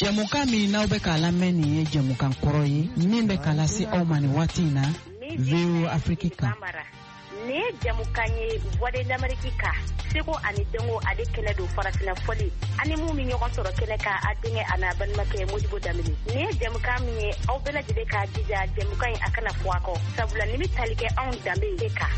Jamuka min n'aw bɛ k'a lamɛn nin ye jamukan kɔrɔ ye min bɛ k'a lase aw ma nin waati in na VOA Afrique kan. Ni ye jamukan ye Voix de l'Amérique kan seko ani dengo ale kɛlɛ don farafina fɔli ani mun min ɲɔgɔn sɔrɔ kɛnɛ kan a denkɛ a n'a balimakɛ Modibo Dambele. Ni ye jamukan min ye aw bɛɛ lajɛlen k'a jija jamukan in a kana fɔ a kɔ sabula ni bɛ tali kɛ anw danbe de kan.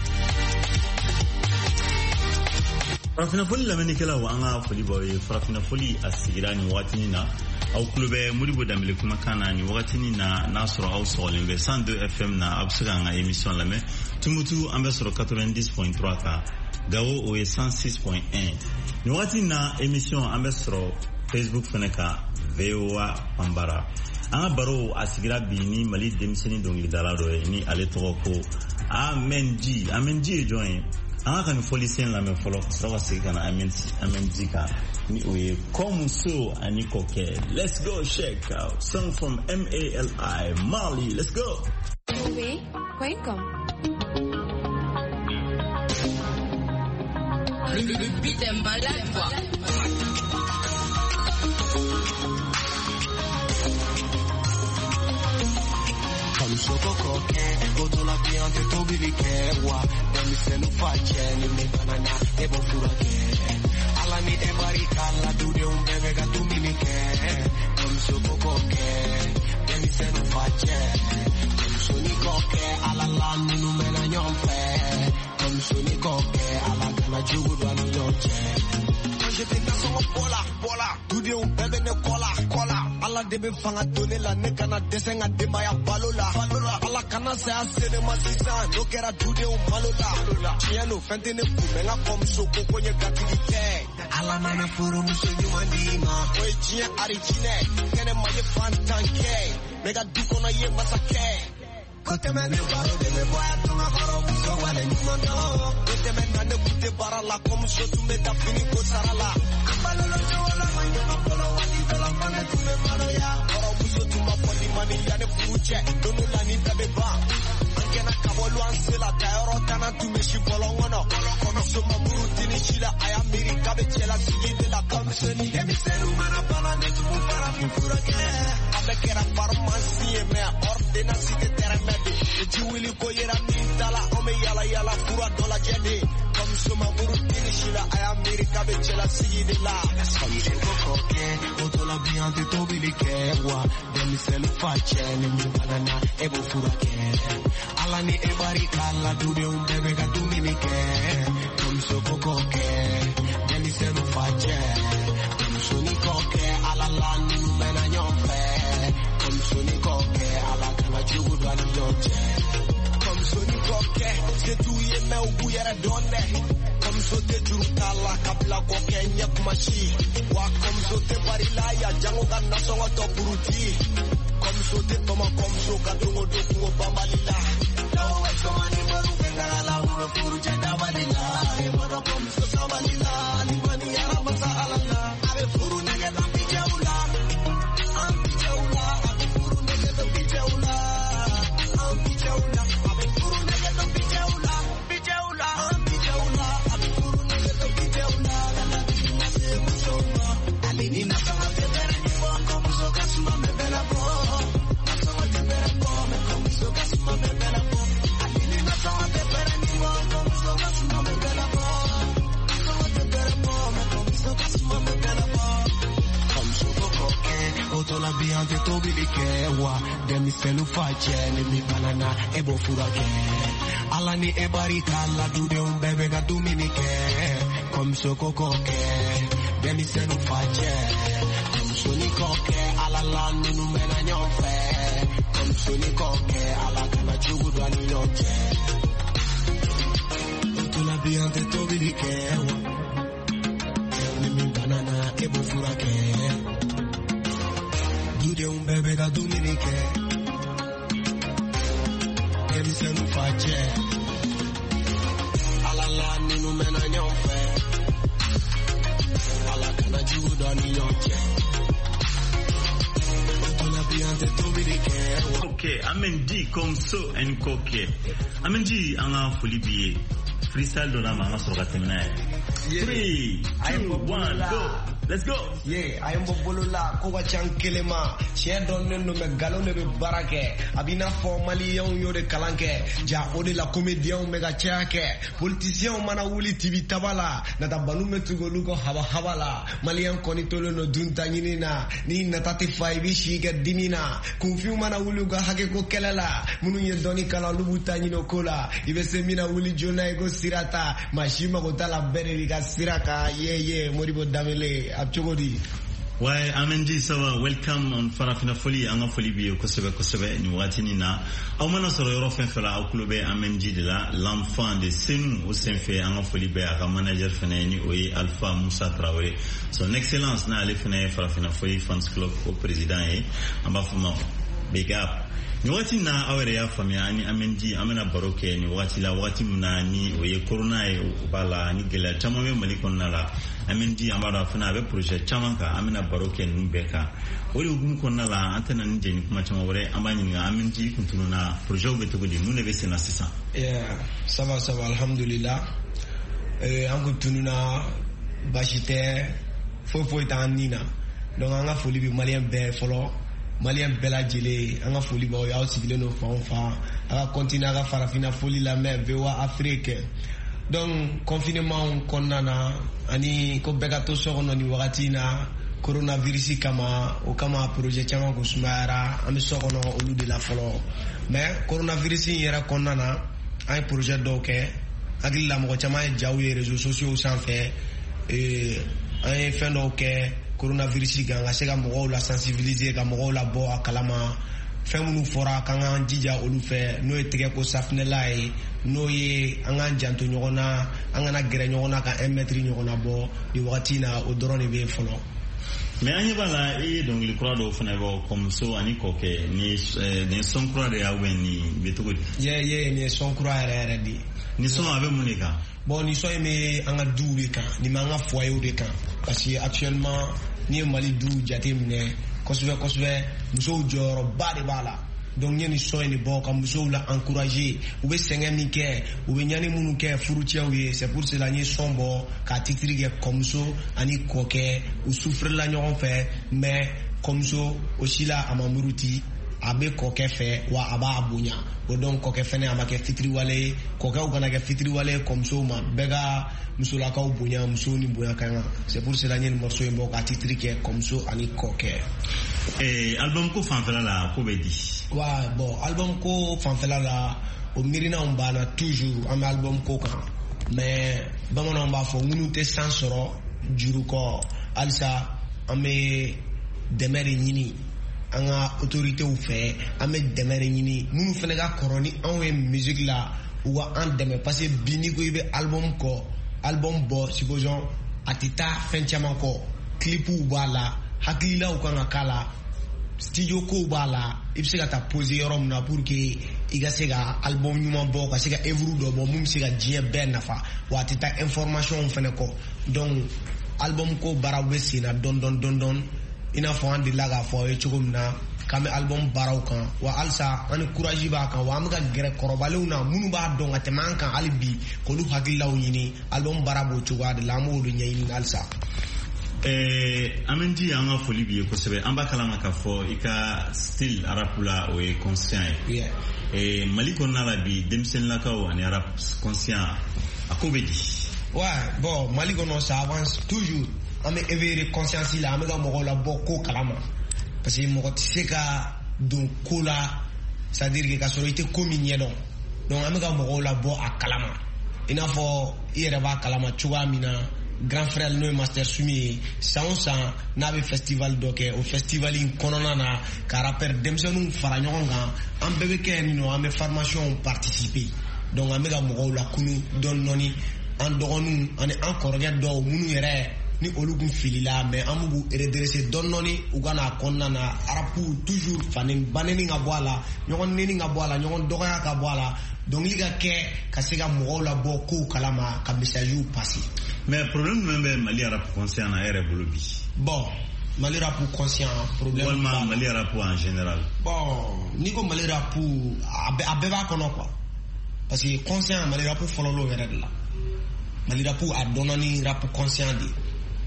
Farafina foli lamɛnnikɛlaw an ka foli b'aw ye farafina foli a sigira nin waatinin na aw tulo bɛ Modibo Dambele kumakan na nin wagatinin na n'a sɔrɔ aw sɔgɔlen bɛ 102 FM na a bɛ se k'an ka émission lamɛn Tumutu an bɛ sɔrɔ 90.3 kan Gao o ye 106.1 nin wagati na émission an bɛ sɔrɔ Facebook fɛnɛ kan VOA Pambara an ka baro a sigira bi ni Mali denmisɛnnin dɔnkilidala dɔ ye ni ale tɔgɔ ko Amenji ye jɔn ye an ka nin fɔli sen lamɛn fɔlɔ ka sɔrɔ ka segin ka na Amenji kan ni o ye Comme So ani Kokɛ. Let's go check out song from MALI Mali. Let's go. Oui, welcome. Le beat est malade quoi. Comme Soko Kokɛ, Oto la piante tobili kɛwa, denmisɛnnu facɛ ni mi banana e b'o furakɛ. Ala ni e barika la dudenw bɛɛ bɛ ka dumuni kɛ. Comme Soko Kokɛ, denmisɛnnu facɛ. Soni Kokɛ, Ala la ninnu mɛna ɲɔgɔn fɛ. Comme Soni Kokɛ, Ala kana jugu don ani ɲɔgɔn cɛ. J'étais dans son bola, dudenw bɛɛ bɛ ne kɔla. Ala de bɛ fanga don ne la, ne kana dɛsɛ n ka denbaya balo la. Ala kana saya se ne ma sisan, n'o kɛra dudenw malo la. Tiɲɛ don fɛn tɛ ne kun, mɛ n ka kɔmuso ko ko n ye gatigi kɛ. Ala mana furumuso ɲuman di ma, o ye tiɲɛ ariginɛ. Kɛnɛma ye fantan kɛ, ne ka du kɔnɔ ye masakɛ. Ko tɛmɛ ne baro de bɛ bɔ a tun ka hɔrɔnmuso wale ɲuman dɔn. Ko tɛmɛ na ne kun tɛ baara la, kɔmuso tun bɛ taa fini ko sara la. An balola cogo la, ma ɲɔgɔn bolo waati dɔ la, ma ne tun bɛ maloya. Hɔrɔnmuso tun b'a fɔ ni ma ni yanni furu cɛ, don dɔ la ni bɛɛ bɛ ban. An kɛnɛ ka bɔ luwanse la, tayɔrɔ tanna tun bɛ si bɔlɔn kɔnɔ. Kɔmuso ma muru dini si la, a y'a miiri k'a bɛ cɛla sigi de la. Kɔmuso ni denmisɛnninw mana bana, ne tun b'u farafin furakɛ. An bɛɛ kɛra farumasi ye, mɛ ordonnance tɛ tɛrɛmɛ. Ji wili ko yera min tala, an bɛ yala yala fura dɔ lajɛ de. Kɔmuso ma muru dini si la, a y'a miiri k'a bɛ cɛla sigi de la. Kɔmuso ko Kokɛ, Oto la bi an tɛ tobili kɛ wa, denmisɛnnin facɛ ni min banana e b'o furakɛ. Ala ni e barika la dudenw bɛɛ bɛ ka dumuni kɛ. Kɔmuso ko Kokɛ, denmisɛnnin facɛ. Kɔmuso ni Kokɛ, Ala la ninnu mɛna ɲɔgɔn fɛ. Kɔmuso ni Kokɛ, Ala kana jugu don ani ɲɔgɔn cɛ. Kɔmuso ni Kokɛ, se t'u ye mɛ u b'u yɛrɛ dɔn dɛ. Kɔmuso tɛ juru t'a la ka bila Kokɛ ɲɛ kuma si. Wa kɔmuso tɛ bari la ya jango ka nasɔngɔ tɔ buruti. Kɔmuso tɛ tɔmɔ kɔmuso ka dongo don kungo banbali la. N'aw bɛ sɔmɔ ni mɔru fɛn kɛra la, u bɛ furu cɛ dabali la. E b'a dɔn kɔmuso sabali la, ni kɔni yɛrɛ masa Ala la. A bɛ furu nɛgɛ dɔn bi cɛw la, an bi cɛw la. A bɛ furu nɛgɛ dɔn bi cɛw la, an bi cɛw la. A bɛ furu nɛgɛ dɔn bi cɛw la, bi cɛw la, an bi cɛw la. A bɛ furu nɛgɛ dɔn bi cɛw la, kana bi na se musow ma. Ale ni nasɔngɔ tɛ bɛrɛ ni bɔ, kɔmuso ka suma mɛ bɛɛ la bɔ. Nasɔngɔ tɛ bɛrɛ bɔ, mɛ kɔmuso ka suma mɛ bɛɛ la bɔ. Ale ni nasɔngɔ tɛ bɛrɛ ni bɔ, kɔmuso ka suma mɛ bɛɛ la bɔ. Nasɔngɔ tɛ bɛrɛ bɔ, mɛ kɔmuso ka suma mɛ bɛɛ la bɔ. Kɔmuso ko Kokɛ, Oto la bi an tɛ tobili kɛ wa, denmisɛnninw facɛ ni min banana e b'o furakɛ. Ala ni e barika la dudenw bɛɛ bɛ ka dumuni kɛ. Kɔmuso ko Kokɛ, denmisɛnninw facɛ. Kɔmuso ni Kokɛ, Ala la ninnu mɛna ɲɔgɔn fɛ. Kɔmuso ni Kokɛ, Ala kana jugu don ani ɲɔgɔn cɛ. Oto la bi an tɛ tobili kɛ wa, ni min banana e b'o furakɛ. Dudenw bɛɛ bɛ ka dumuni kɛ. Denmisɛnninw facɛ. Ala la ninnu mɛna ɲɔgɔn fɛ. Ala kana jugu don ani ɲɔgɔn cɛ. Oto la bi an tɛ tobili kɛ wa. Ok, Amenji Comme So and Kokɛ. Amenji an ka foli bi ye freestyle dɔ n'a ma an ka sɔrɔ ka tɛmɛ n'a ye. 3, 2, 1, go. Let's go. Yeah, I am Bolola, Kowa Chankelema, Shedon no me galone be barake, Abina formally young yo de Kalanke, Ja Ode la comédien mega chake, politicien mana wuli tibi tabala, Nata balume to go lugo havala, Malian konitolo no dunta nina, ni natati faibi shiga dimina, Confu mana wuluga hakeko kelela, Munu yedoni kala lubuta nino kola, Ibese mina wuli jona ego sirata, Mashima gotala berika siraka, yeah, Moribo Damele. Why Amenji sawa welcome on Farafina Foli anga Foli bi kosebe ni watini na amana soro yoro fenfela au clube Amenji de la l'enfant de Senu au Senfe anga Foli be aka manager fene ni oyi Alpha Moussa Traoré son excellence na ale fene Farafina Foli fans club au président e amba fuma big up ni wati na awere ya famia ani Amenji amena baroke ni wati la wati mna ni oye corona e bala ni gela tamame malikon na la Amenji amara fana be projet chamanka amena baroke numbeka wori ugum konna la antena nje ni kuma chama wore amani nga Amenji kuntununa projet be togodi nune be sena sisa ça va alhamdulillah anko tununa bashite fofo tanina donc anga foli bi malien be folo malien bela jele anga foli ba ya sibile no fa anga continuer aga Farafina Foli la mer vewa Afrique. Donc confinement konnana ani ko begato sogono ni wakati na coronavirus kama o kama projet chama ko sumara ami sogono olu de la folo mais coronavirus yera konnana ay projet doke agli la mo chama jawi réseaux sociaux sanfé ay fin doke coronavirus ganga sega mo la sensibiliser ga mo la bo akalama femunu fora kanga jija olu fe no etege ko safnela e no ye anga janto nyogona anga na gere nyogona ka 1 mètre nyogona bo di wakati na o drone be folo mais anya bala e donc le croix do fana bo comme so ani koke ni son croix de aweni betugo ye ni son croix era di ni son ave monika bon ni so me anga double ka ni manga foyer de ka parce que actuellement ni Mali du jatemne koswe muso joro bade bala donc ñeni soyni boka muso la encourager ou be sengami ke ou be ñani munu ke furutia oui c'est pour cela ñi sombo ka titrige comme so ani koke ou souffre la ñon fait mais comme so aussi la amamuruti abe koke fe wa aba abunya o donc koke fene amake fitri wale koke ugana ke fitri wale comme so ma bega musula ka ubunya musoni buya kanga c'est pour cela ñen morceau e boka titrige comme so ani koke album ko fanfela la ko be di wa bon album ko fanfela la o mirina on bana toujours am album ko kan mais bamana on ba fo ngunu te sansoro juru ko alsa ame demere ñini anga autorité ou fait ame demere ñini munu fene ga koroni en musique la ou en deme parce que bini ko ibe album bo supposons atita fenchama ko clip ou bala hakila ou kanga kala studio ko bala ibse ta poser rom na pour que iga sega album nyuma bo ka sega evru do bo mum sega jie ben nafa wa atita information fene ko donc album ko barawe sina don ina fo andi laga fo e chugumna kame album baraw kan wa alsa an courage ba kan wa amga gere korobalewna munu ba don atman kan albi ko lu hagilaw nyini album barabo chugade lamu do nyini alsa Amenji anga Foli bi ko sebe amba kala maka fo ika style arapula o e conscient Maliko nala bi demsen la ka o ani rap conscient akobedi bon Maliko no ça avance toujours ame éveiller conscience la ame ga mo la boko kalama parce que mo tise ka don kola c'est-à-dire que ka sorite communion donc ame ga mo la bo akalama ina fo ire ba kalama chuga mina grand frère no master sumi sansa na be festival doke au festival in konona na karaper demsenu fara nyonga am bebe ken no ame formation participer donc ame ga mo la kunu don noni en dogonu ane encore regarde do munu yere ni olugun filila mais amugu redresser donnoni ugana konna na arapu toujours fanin baneni nga boala nyon neni nga boala nyon doga ka boala donc liga ke kasega mo la boko kalama ka message passer mais problème même Mali rap conscient na ere bolobi bon Mali rap conscient problème Mali rap en général bon ni ko Mali rap abeba kono quoi parce que conscient Mali rap follow lo verre là Mali rap a donnani rap conscient di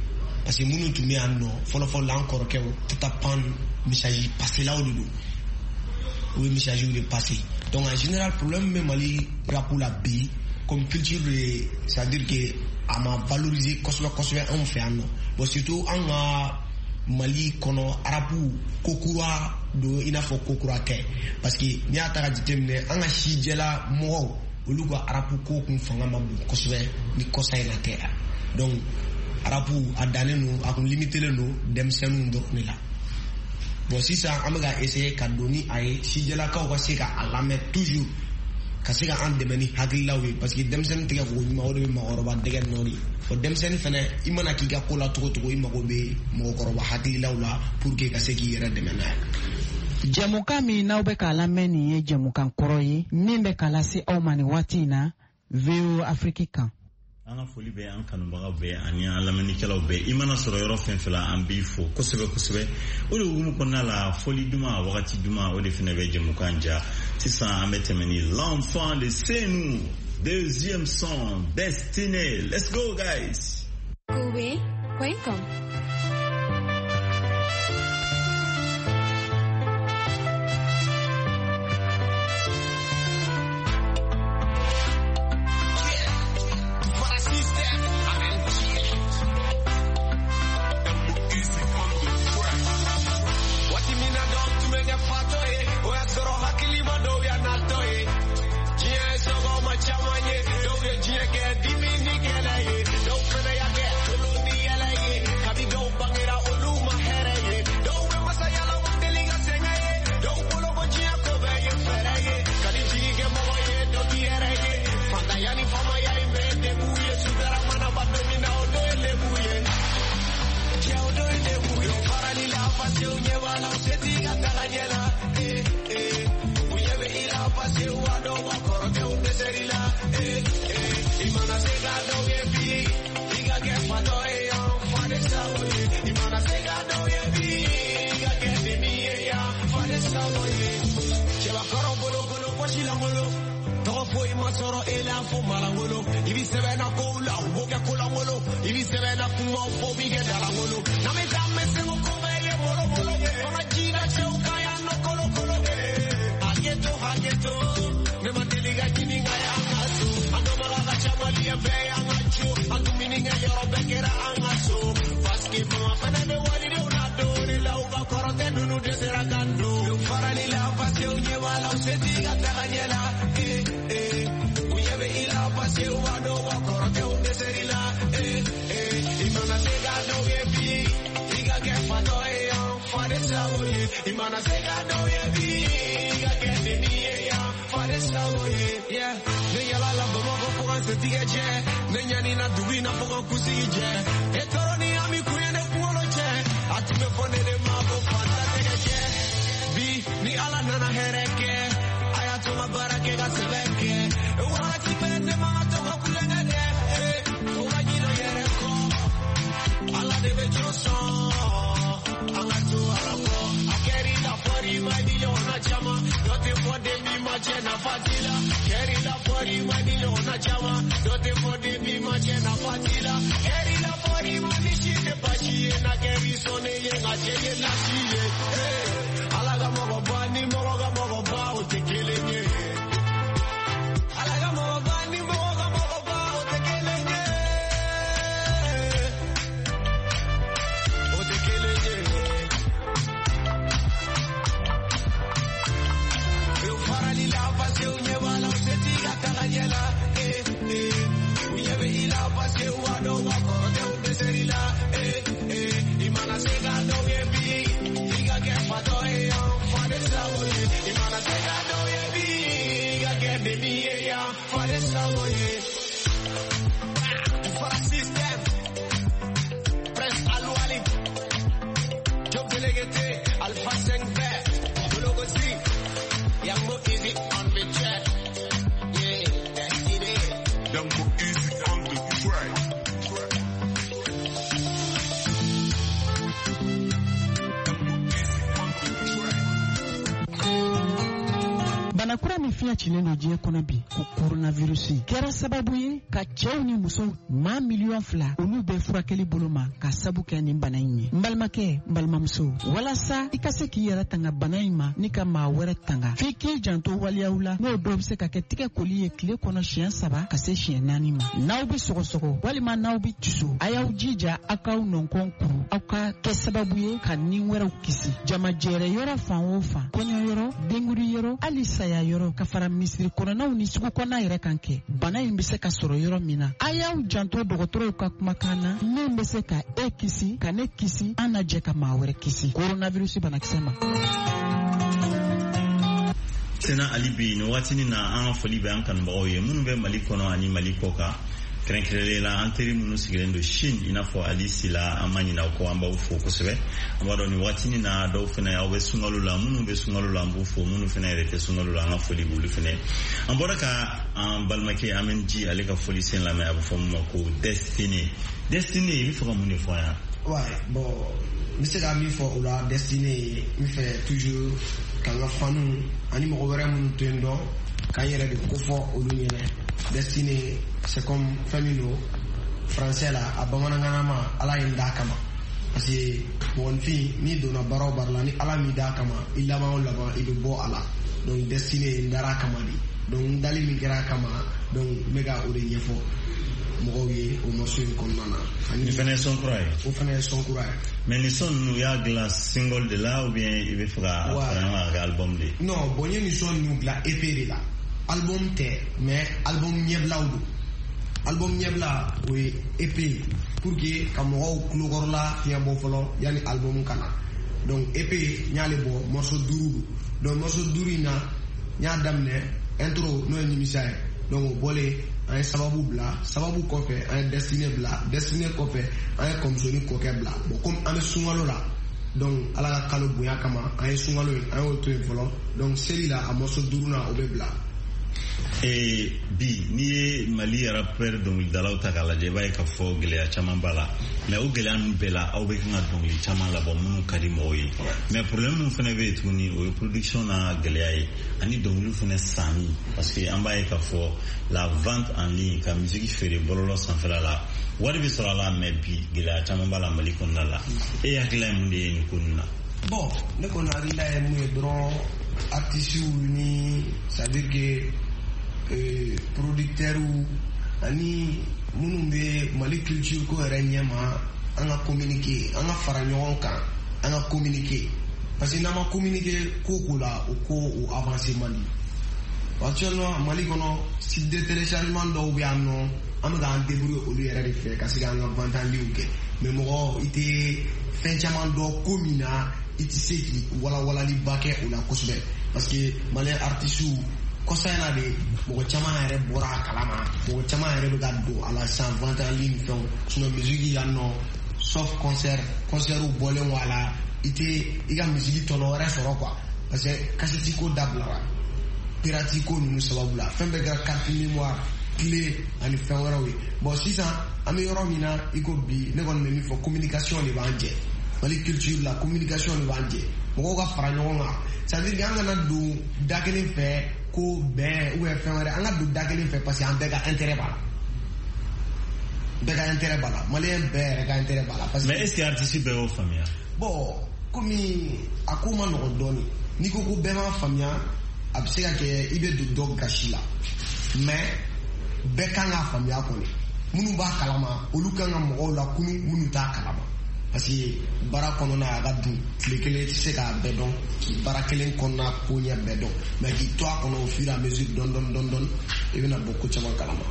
parce que munu tun bɛ yan nɔ fɔlɔfɔlɔ la an kɔrɔkɛw Tata Pan message passelaw de don o ye message de passé donc en général problème bɛ Mali rap la bi comme culture de c'est-à-dire que a ma valoriser kosɛbɛ anw fɛ yan nɔ bon surtout an ka Mali kɔnɔ arabu kokura do i n'a fɔ kokura kɛ parce que n'i y'a ta ka jateminɛ an ka sijɛla mɔgɔw olu ka arabu ko kun fanga ma bon kosɛbɛ ni kɔsa in na tɛ donc arabu a dannen no a kun limitelen no denmisɛnninw dɔrɔn de la bon sisan an bɛ ka essayer ka don ni a ye sijɛlakaw ka se ka a lamɛn toujours ka se ka an dɛmɛ ni hakililaw ye parce que denmisɛnnin tɛ ka fɔ ɲuman o de bɛ mɔgɔkɔrɔba dɛgɛ nɔ de o denmisɛnnin fana i mana k'i ka ko la cogo cogo i mago bɛ mɔgɔkɔrɔba hakililaw la pour que ka se k'i yɛrɛ dɛmɛ n'a ye. Jɛmukan min n'aw bɛ k'a lamɛn nin ye jɛmukan kɔrɔ ye min bɛ k'a lase aw ma nin waati in na VOA Afrique kan. An ka foli bɛ an kanubagaw bɛɛ ani an lamɛnnikɛlaw bɛɛ i mana sɔrɔ yɔrɔ fɛn fɛn la an b'i fo kosɛbɛ o de hukumu kɔnɔna la foli duman wagati duman o de fana bɛ jɛmukan ja sisan an bɛ tɛmɛ ni l'enfant de Senu deuxième son Destiné. Let's go guys. Kobe.com. fiya cilen do diɲɛ kɔnɔ bi ko coronavirus kɛra sababu ye ka cɛw ni musow maa miliyɔn 2 olu bɛ furakɛli bolo ma ka sabu kɛ nin bana in ye. N balimakɛ n balimamuso walasa i ka se k'i yɛrɛ tanga bana in ma ni ka maa wɛrɛ tanga f'i k'i janto waliyaw la n'o dɔw bɛ se ka kɛ tigɛ koli ye tile kɔnɔ siɲɛ 3 ka se siɲɛ 4 ma. N'aw bɛ sɔgɔsɔgɔ walima n'aw bɛ tiso a y'aw jija aw k'aw nɔnkɔn kuru aw ka kɛ sababu ye ka nin wɛrɛw kisi. Jamajɛrɛ yɔrɔ fan o fan kɔɲɔ yɔrɔ denguri yɔrɔ hali saya yɔrɔ ka fara misiri kɔnɔnaw ni sugu kɔnɔna yɛrɛ kan kɛ bana in bɛ se ka sɔrɔ yɔrɔ min na. A y'aw janto dɔgɔtɔrɔw ka kumakan na min bɛ se ka e kisi ka ne kisi an na jɛ ka maa wɛrɛ kisi coronavirus banakisɛ ma. Sena Ali bi no watini na an foli bɛ an kanubagaw ye minnu bɛ Mali kɔnɔ ani Mali kɔ kan kɛrɛnkɛrɛnlen la an teri minnu sigilen don Chine i n'a fɔ Ali Sila an ma ɲinɛ kɔ an b'aw fo kosɛbɛ. An b'a dɔn nin watini na dɔw fana aw bɛ sunkalo la minnu bɛ sunkalo la an b'u fo minnu fana yɛrɛ tɛ sunkalo la an ka foli b'olu fana. An bɔra ka an balimakɛ Amen Ji ale ka foli sen lamɛn a bɛ fɔ min ma ko Destiny i bɛ fɛ ka mun de fɔ yan. Ouais, bon, n bɛ se ka min fɔ o la Destiny n fɛ toujours k'an ka fanu ani mɔgɔ wɛrɛ minnu to yen dɔn k'an yɛrɛ de ko fɔ olu ɲɛna. Destiny c'est comme fɛn min don français la a bamanankan ma ala ye n d'a kama parce que mɔgɔnifin n'i donna baara o baara la ni ala m'i d'a kama i laban o laban i bɛ bɔ a la donc Destiny n dar'a kama de donc n dali min kɛra a kama donc n bɛ ka o de ɲɛfɔ mɔgɔw ye o morceau in kɔnɔna na. Ni fana ye son kura ye. O fana ye son kura ye. Mais ni son ninnu y'a dilan single de la ou bien i bɛ fɛ ka fara ɲɔgɔn kan kɛ album de. Non bon n ye ni son ninnu dilan EP de la album tɛ mais album ɲɛbilaw don. Album ɲɛbila o ye EP pour que ka mɔgɔw kulokɔrɔla fiɲɛ bɔ fɔlɔ yanni album kana donc EP n y'ale bɔ morceau 5 don donc morceau 5 in na n y'a daminɛ intro n'o ye nimisa ye donc o bɔlen an ye sababu bila sababu kɔfɛ an ye Destiny bila Destiny kɔfɛ an ye kɔmusoni kɔkɛ bila bon comme an bɛ sunkalo la donc ala ka kalo bonya kama an ye sunkalo in an y'o to yen fɔlɔ donc seli la a morceau 5 na o bɛ bila. Bi n'i ye Mali rappeur dɔnkilidalaw ta k'a lajɛ i b'a ye k'a fɔ gɛlɛya caman b'a la mais o gɛlɛya ninnu bɛɛ la aw bɛ kan ka dɔnkili caman labɔ minnu ka di mɔgɔw ye mais problème min fana bɛ yen tuguni o ye production na gɛlɛya ye ani dɔnkiliw fana sanni parce que an b'a ye k'a fɔ la vente en ligne ka musique feere bɔlɔlɔ sanfɛla la wari bɛ sɔrɔ a la mais bi gɛlɛya caman b'a la Mali kɔnɔna la e hakilila ye mun de ye nin ko ninnu na. Bon ne kɔni hakilila ye mun ye dɔrɔn artistes ni c'est à dire que producteurs ani minnu bɛ Mali culture ko yɛrɛ ɲɛma an ka communiquer an ka fara ɲɔgɔn kan an ka communiquer parce que n'an ma communiquer ko la o ko o avancer man di. Actuellement Mali kɔnɔ site de téléchargement dɔw bɛ yan nɔ an bɛ k'an débrouiller olu yɛrɛ de fɛ ka se k'an ka vente en ligne kɛ mais mɔgɔ i tɛ fɛn caman dɔn ko min na i tɛ se k'i walawalaliba kɛ o la kosɛbɛ parce que Malien artistes kɔsa in na de mɔgɔ caman yɛrɛ bɔra a kalama mɔgɔ caman yɛrɛ bɛ ka don a la san vente en ligne fɛnw sinon musique yan nɔ sauf concert bɔlen wa la i tɛ i ka musique tɔnɔ wɛrɛ sɔrɔ quoi parce que cassette ko dabilara pirate ko ninnu sababu la fɛn bɛɛ kɛra carte mémoire clé ani fɛn wɛrɛw ye bon sisan an bɛ yɔrɔ min na i ko bi ne kɔni bɛ min fɔ communication de b'an jɛ Mali culture la communication de b'an jɛ mɔgɔw ka fara ɲɔgɔn kan c'est à dire que an kana don da kelen fɛ ko bɛn ou bien fɛn wɛrɛ an ka don da kelen fɛ parce que an bɛɛ ka intérêt b'a la bɛɛ ka intérêt b'a la maliyɛn bɛɛ yɛrɛ ka intérêt b'a la parce que mais est-ce que artiste bɛɛ y'o faamuya bon komi a ko ma nɔgɔn dɔɔnin n'i ko ko bɛɛ m'a faamuya a bɛ se ka kɛ i bɛ don dɔ gasi la mais bɛɛ kan k'a faamuya kɔni minnu b'a kalama olu kan ka mɔgɔw la kunu minnu t'a kalama parce que baara kɔnɔna a ka dun tile kelen tɛ se k'a bɛɛ dɔn k'i baara kelen kɔnɔna ko ɲɛ bɛɛ dɔn mais k'i to a kɔnɔ au fur et à mesure dɔɔni i bɛna bɔ ko caman kalama.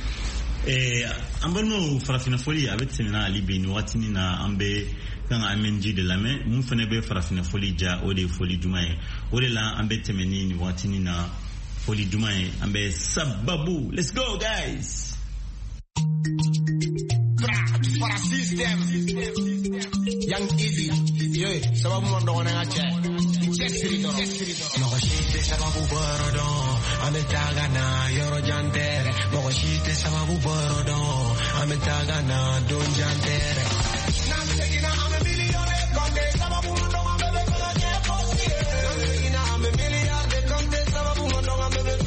An balimaw farafina foli a bɛ tɛmɛna hali bi nin waatini na an bɛ kan ka Amen Ji de lamɛn mun fana bɛ farafina foli ja o de ye foli duman ye o de la an bɛ tɛmɛ ni nin waatini na foli duman ye an bɛ sababu let's go guys. Para system Young Easy yeah sababu mondo wana cha chesiri do no shite sababu borodo ametaga na yoro jantere no shite sababu borodo ametaga na don jantere na mtegina ame milione konde sababu mondo amebe kala je posi na mtegina ame miliarde konde sababu mondo amebe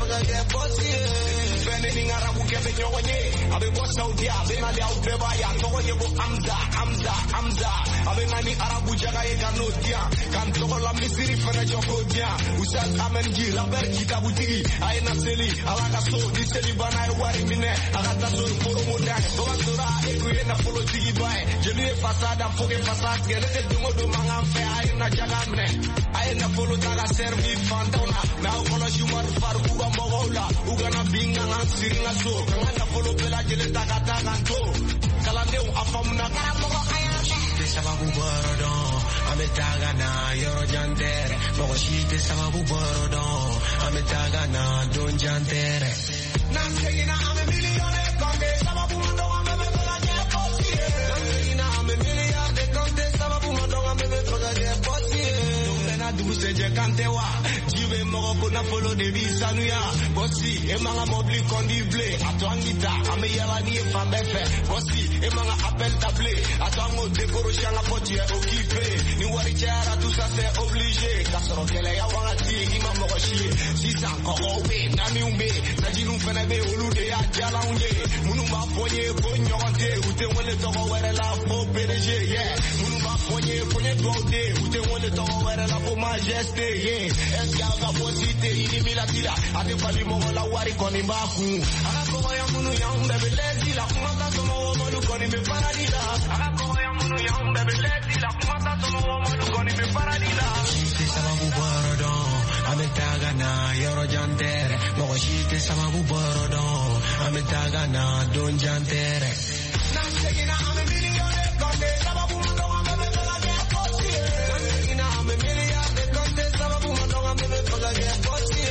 kebe nyonye abe bo Saudi abe na dia ubeba ya togo yebo Hamza abe nani Arabu jaga ye kanotia kan togo la misiri fana joko dia usal amenji la ber kitabu tigi ay na seli ala ka so di seli bana ay wari mine ala ta so poro moda do sura e ku ye na polo tigi bae jeli fasada foge fasad gele te dungo do manga fe ay na jaga mne ay na polo taga servi fantona na polo shumar far uga mogola uga na binga ngan siringa so kanga polo pela jele taga taga to kalande u afamna karamogo ayame sababu borodo ametaga na yoro jantere mogo shite sababu borodo ametaga na don jantere na segina ame milione konde sababu ndo ame bela je posie na segina ame miliarde konde sababu ndo ame bela je posie na duse je kantewa jibe mogo kuna polo de bisanuya bosi e manga mobli kondi ble atwangita ame yala ni fambe fe bosi e manga appel table atwango dekoro shanga potie occupé ni wari chara tout ça c'est obligé kasoro kele ya wangati ima mogo shi sisa kogo be nami umbe na jinu fene be olude ya jala unye munu ma fonye konyote ute wole togo were la fo PDG yeah munu ma fonye dode ute wole togo were la fo majesté yeah escalga posite ini milatila ate fali mogo la wari koni baku akako ya munu ya umbe belezi la kumata somo modu koni be paradila akako ya munu ya umbe belezi la kumata somo modu koni be paradila shite sababu borodo ametaga na yoro jantere mogo shite sababu borodo ametaga na don jantere na segina ame milione konde sababu ndo ame bela je posie na segina ame miliarde konde sababu ndo ame bela je posie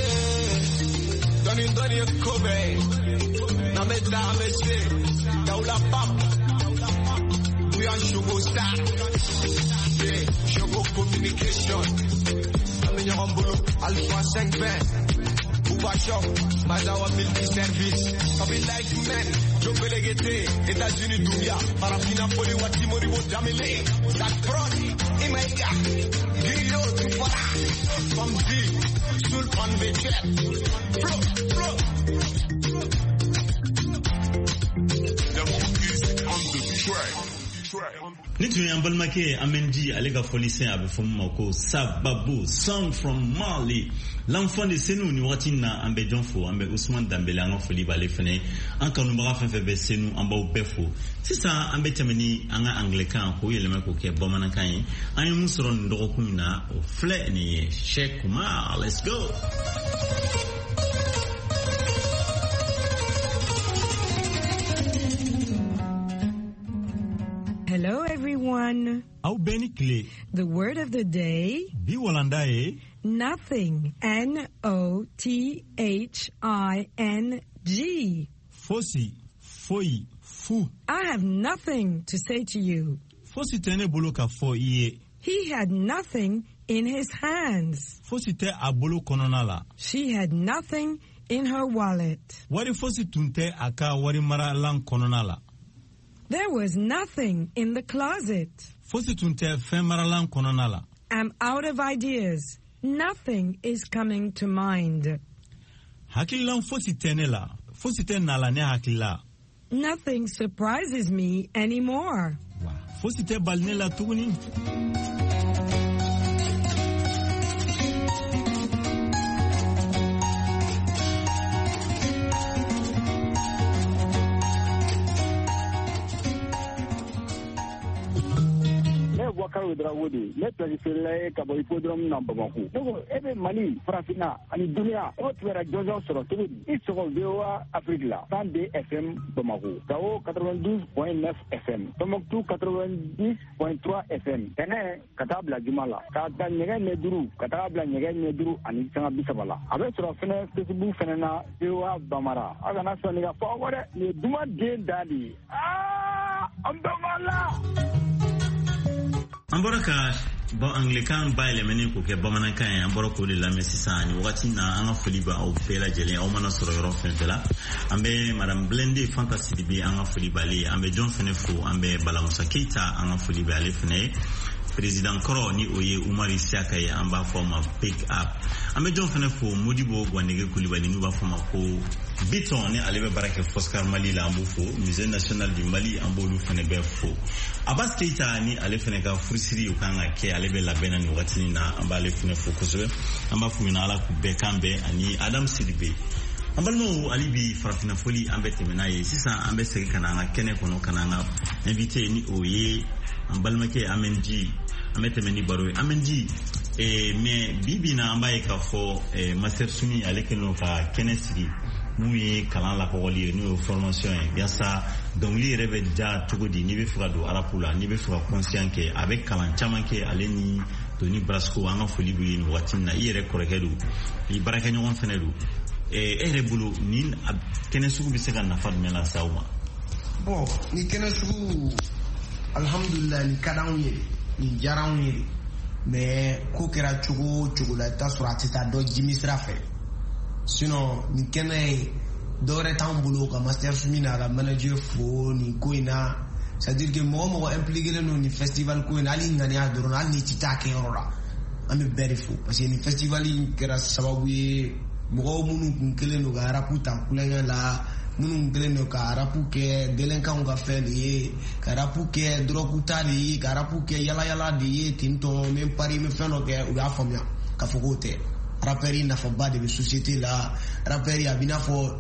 doni kobe na meta amese daula pap we are Shogo star yeah Shogo communication amenyo ambulu alpha 520 Shop, Mazawa Milky Service, Kabi like men, Jobelegete, États-Unis Doumbia, Parafina Poli Watimori Wodamele, That Front, Imaiga, Giro Tupara, Famzi, Sultan Bechet, Flow. The monkeys on the track. Nitu yambalmake amenji alega folisen abe fomako sababu song from Mali. L'enfant de Senou ni watina ambe jonfo ambe Ousmane Dambele anga foli bale fene anka no baga fefebe Senou amba ubefo. Sisa ambe temeni anga Anglican ko yelema ko ke bomana kan ayi musron ndoko kuna o fle ni Sheikh Kumar. Let's go. Hello everyone. The word of the day. Nothing. N-O-T-H-I-N-G. Fosi. Foi. Fu. I have nothing to say to you. Fosi tene boloka fo iye. He had nothing in his hands. Fosi te abolo kononala. She had nothing in her wallet. Wari fosi tunte aka wari mara lang kononala. There was nothing in the closet. I'm out of ideas. Nothing is coming to mind. Nothing surprises me anymore. Wakar Drawudi, let us say Cabo Hipodrome number one. Every money, Frafina, and Dunia, what were a dozen sort of it's all Dewa Africa, Sunday FM Bamako, Tao 92.9 FM, Tomok 90.3 FM, Tene, Katabla Jumala, Kata Nyagan Neduru, Katabla Nyagan Neduru, and Isana Bisabala. A better of Facebook Fenana, Dewa Bamara, Agana Sonia forward, the Duma Day Daddy. Ambamala! Amboraka bo Anglican baile meni ko ke bamana kan amborako de la mesisa ni wakati na anga foliba au fela jele au mana soro yoro fentela ambe madame Blende Fantasy bi anga foliba le ambe John Fenefo ambe Bala Musa Keita anga foliba le fene président koro ni oye Umar Isiaka ye amba forma pick up ambe jon fene fo Modibo Gwanege Coulibaly ni ba forma ko Biton ni alebe barake Foscar Mali la ambo fo musée national du Mali ambo lu fene be fo Abbas Keita ni ale fene ka fursiri ukanga ke alebe la bena ni watini na amba ale fene fo kosobe amba fu mina ala ku bekambe ani Adam Sidibe ambalmo alibi farafina foli ambe temena ye sisa ambe sege kananga kene kono kananga invité ni oye ambalmake amenji ambe temeni baro amenji mais bibina ambaye ka fo master suni alekeno ka kene sigi muye kalan la kogoli ni formation yasa donc li rebe ja tugodi ni be fuga do arapula ni be fuga conscient ke avec kalan chamanke aleni Tony Brasco anga foli bi ni watina ire korekedu i baraka nyon fenedu bulu nin kene sugu bi se ka nafa mela sauma bon ni kene sugu alhamdulillah ni kadan ye ni jaran ye mais ko kera chugo la ta surati ta do jimisra fe sinon ni kene dore tambulo ka master sumina la manager fo ni koina c'est-à-dire que mo impliqué no ni festival koina ali ngani adoro ali ni titake orora ame very fo parce que ni festival kera sababu ye mo munu kunkele no ga rapu ta kulenga la munu kunkele no ka rapu ke delenka nga feli ka rapu ke drokuta li ka rapu ke yala di tinto même pari me feno ke u ga famia ka fogote raperi na fo bade be société la raperi ibina fo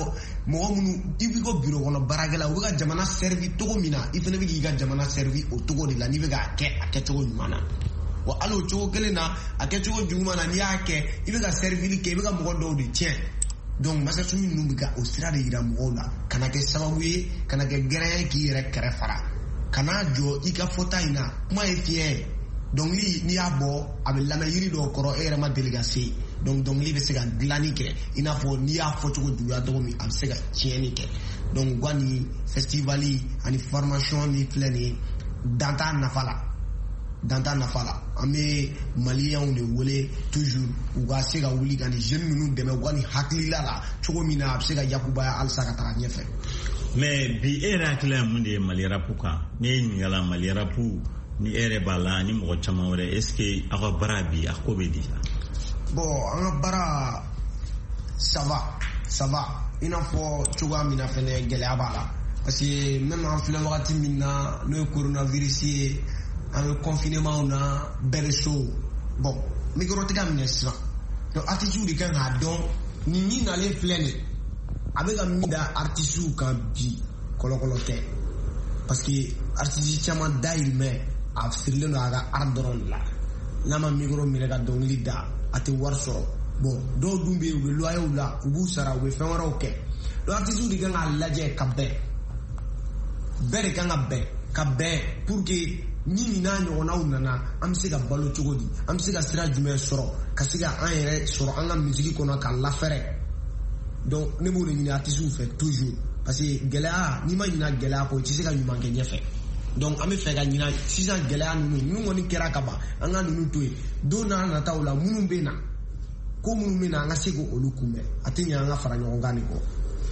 mo munu ibigo bureau kono baragala u ga jamana servi togo mina ifene bi ga jamana servi o togo de la ni be ga ke togo mana wa alo chogo kele na akecho juma na ni ake ibe ga servili ke ibe ga mo do de tien donc masa sumi numbiga o sira de ira mo la kana ke sababu ye kana ke gere ki yere kere fara kana jo ika fota ina mo e fie donc li ni abo abe la na yiri do koro e ma delegasi donc li be se ga glani ke ina fo ni a fo chogo duya do mi am se ga tieni ke donc gwani festivali ani formation ni pleni danta na fala ame malien ne wole toujours ou ga se ga wuli kan jeune nous deme wani hakilila la chogo mina se ga yakuba al saka ta nyefe mais bi era kala munde malira puka ne ngala malira pu ni ere bala ni mo chama ore est-ce que ava barabi akobedi bon an bara ça va ina fo chogo mina fene gele abala parce que même en filan wakati mina no coronavirus avec confinement on a belle show bon micro te gamne ça donc attitude kan ha don ni na le pleine avec amida artisu kan bi kolokolo te parce que artiste chama dail mais afsirle no aga ardron la nama micro mi lega don lida ati warso bon do dumbe we loyo la ubu sara we fenwara oke do artisu kan alaje kabbe bere kan kabbe pour que ni na nyona unana am se ga balo chogodi am se ga sira jume soro ka se ga an yere soro an ga musique kono ka la fere donc ne mo ni artiste fait toujours parce que gela ni ma ni gela ko ci se ga nyuma ke nyefe donc am fe ga ni na si sa gela nu ngoni kera kaba an ga nu toy do na tawla munu bena ko munu mena nga se go olukume atinya nga fara nyongani ko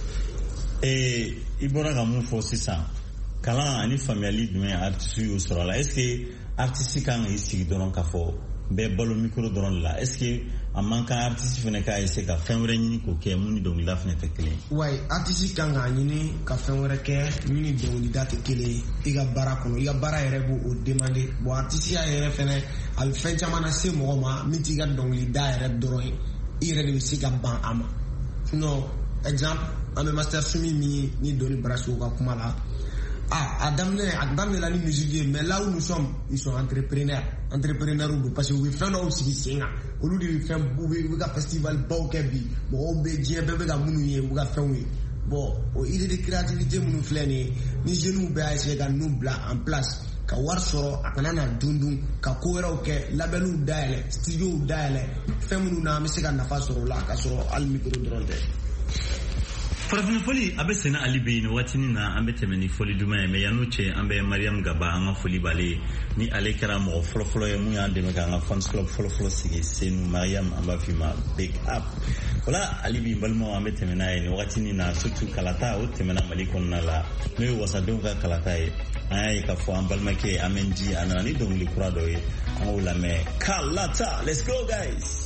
ibora ga mu fo sisa kala ani family dum artiste yo soro la est-ce que artiste kan ici doron ka fo be balo micro doron la est-ce que amanka artiste fene ka ese ka fenwere ni ko ke muni don la fene tekele ouais artiste kan ga ni ka fenwere ke muni don li date kele iga bara ere bo o demander bo artiste ya ere fene al fen chamana se mo ma miti ga don li da ere doron ire de se ga ban ama no exemple ame master sumi ni doni brasso ka kumala Adam la musique mais là où nous sommes ils sont entrepreneurs parce que we fait no aussi singa au lieu de faire un festival bokebi bon be je be ga munu ye we ga fait bon o idée de créativité munu fleni ni jeune be essayer ga nous bla en place ka war soro akana na dundun ka kowera oke labelu daile studio daile femunu na mi se ga nafa soro la ka soro al micro dronde farafina foli abe sena ali be ni watini na ambe temeni foli duma me yanuche ambe Mariam Gaba anga foli bale ni ale kara mo folo ye mu ya de me anga fans club folo sige senu Mariam amba fima big up wala ali bi balmo ambe temena ni watini na sutu kalata o temena malikon na la me wasa donga kalata e ay ka fo ambalma ke amenji anani dongli kurado e angula me kalata. Let's go guys.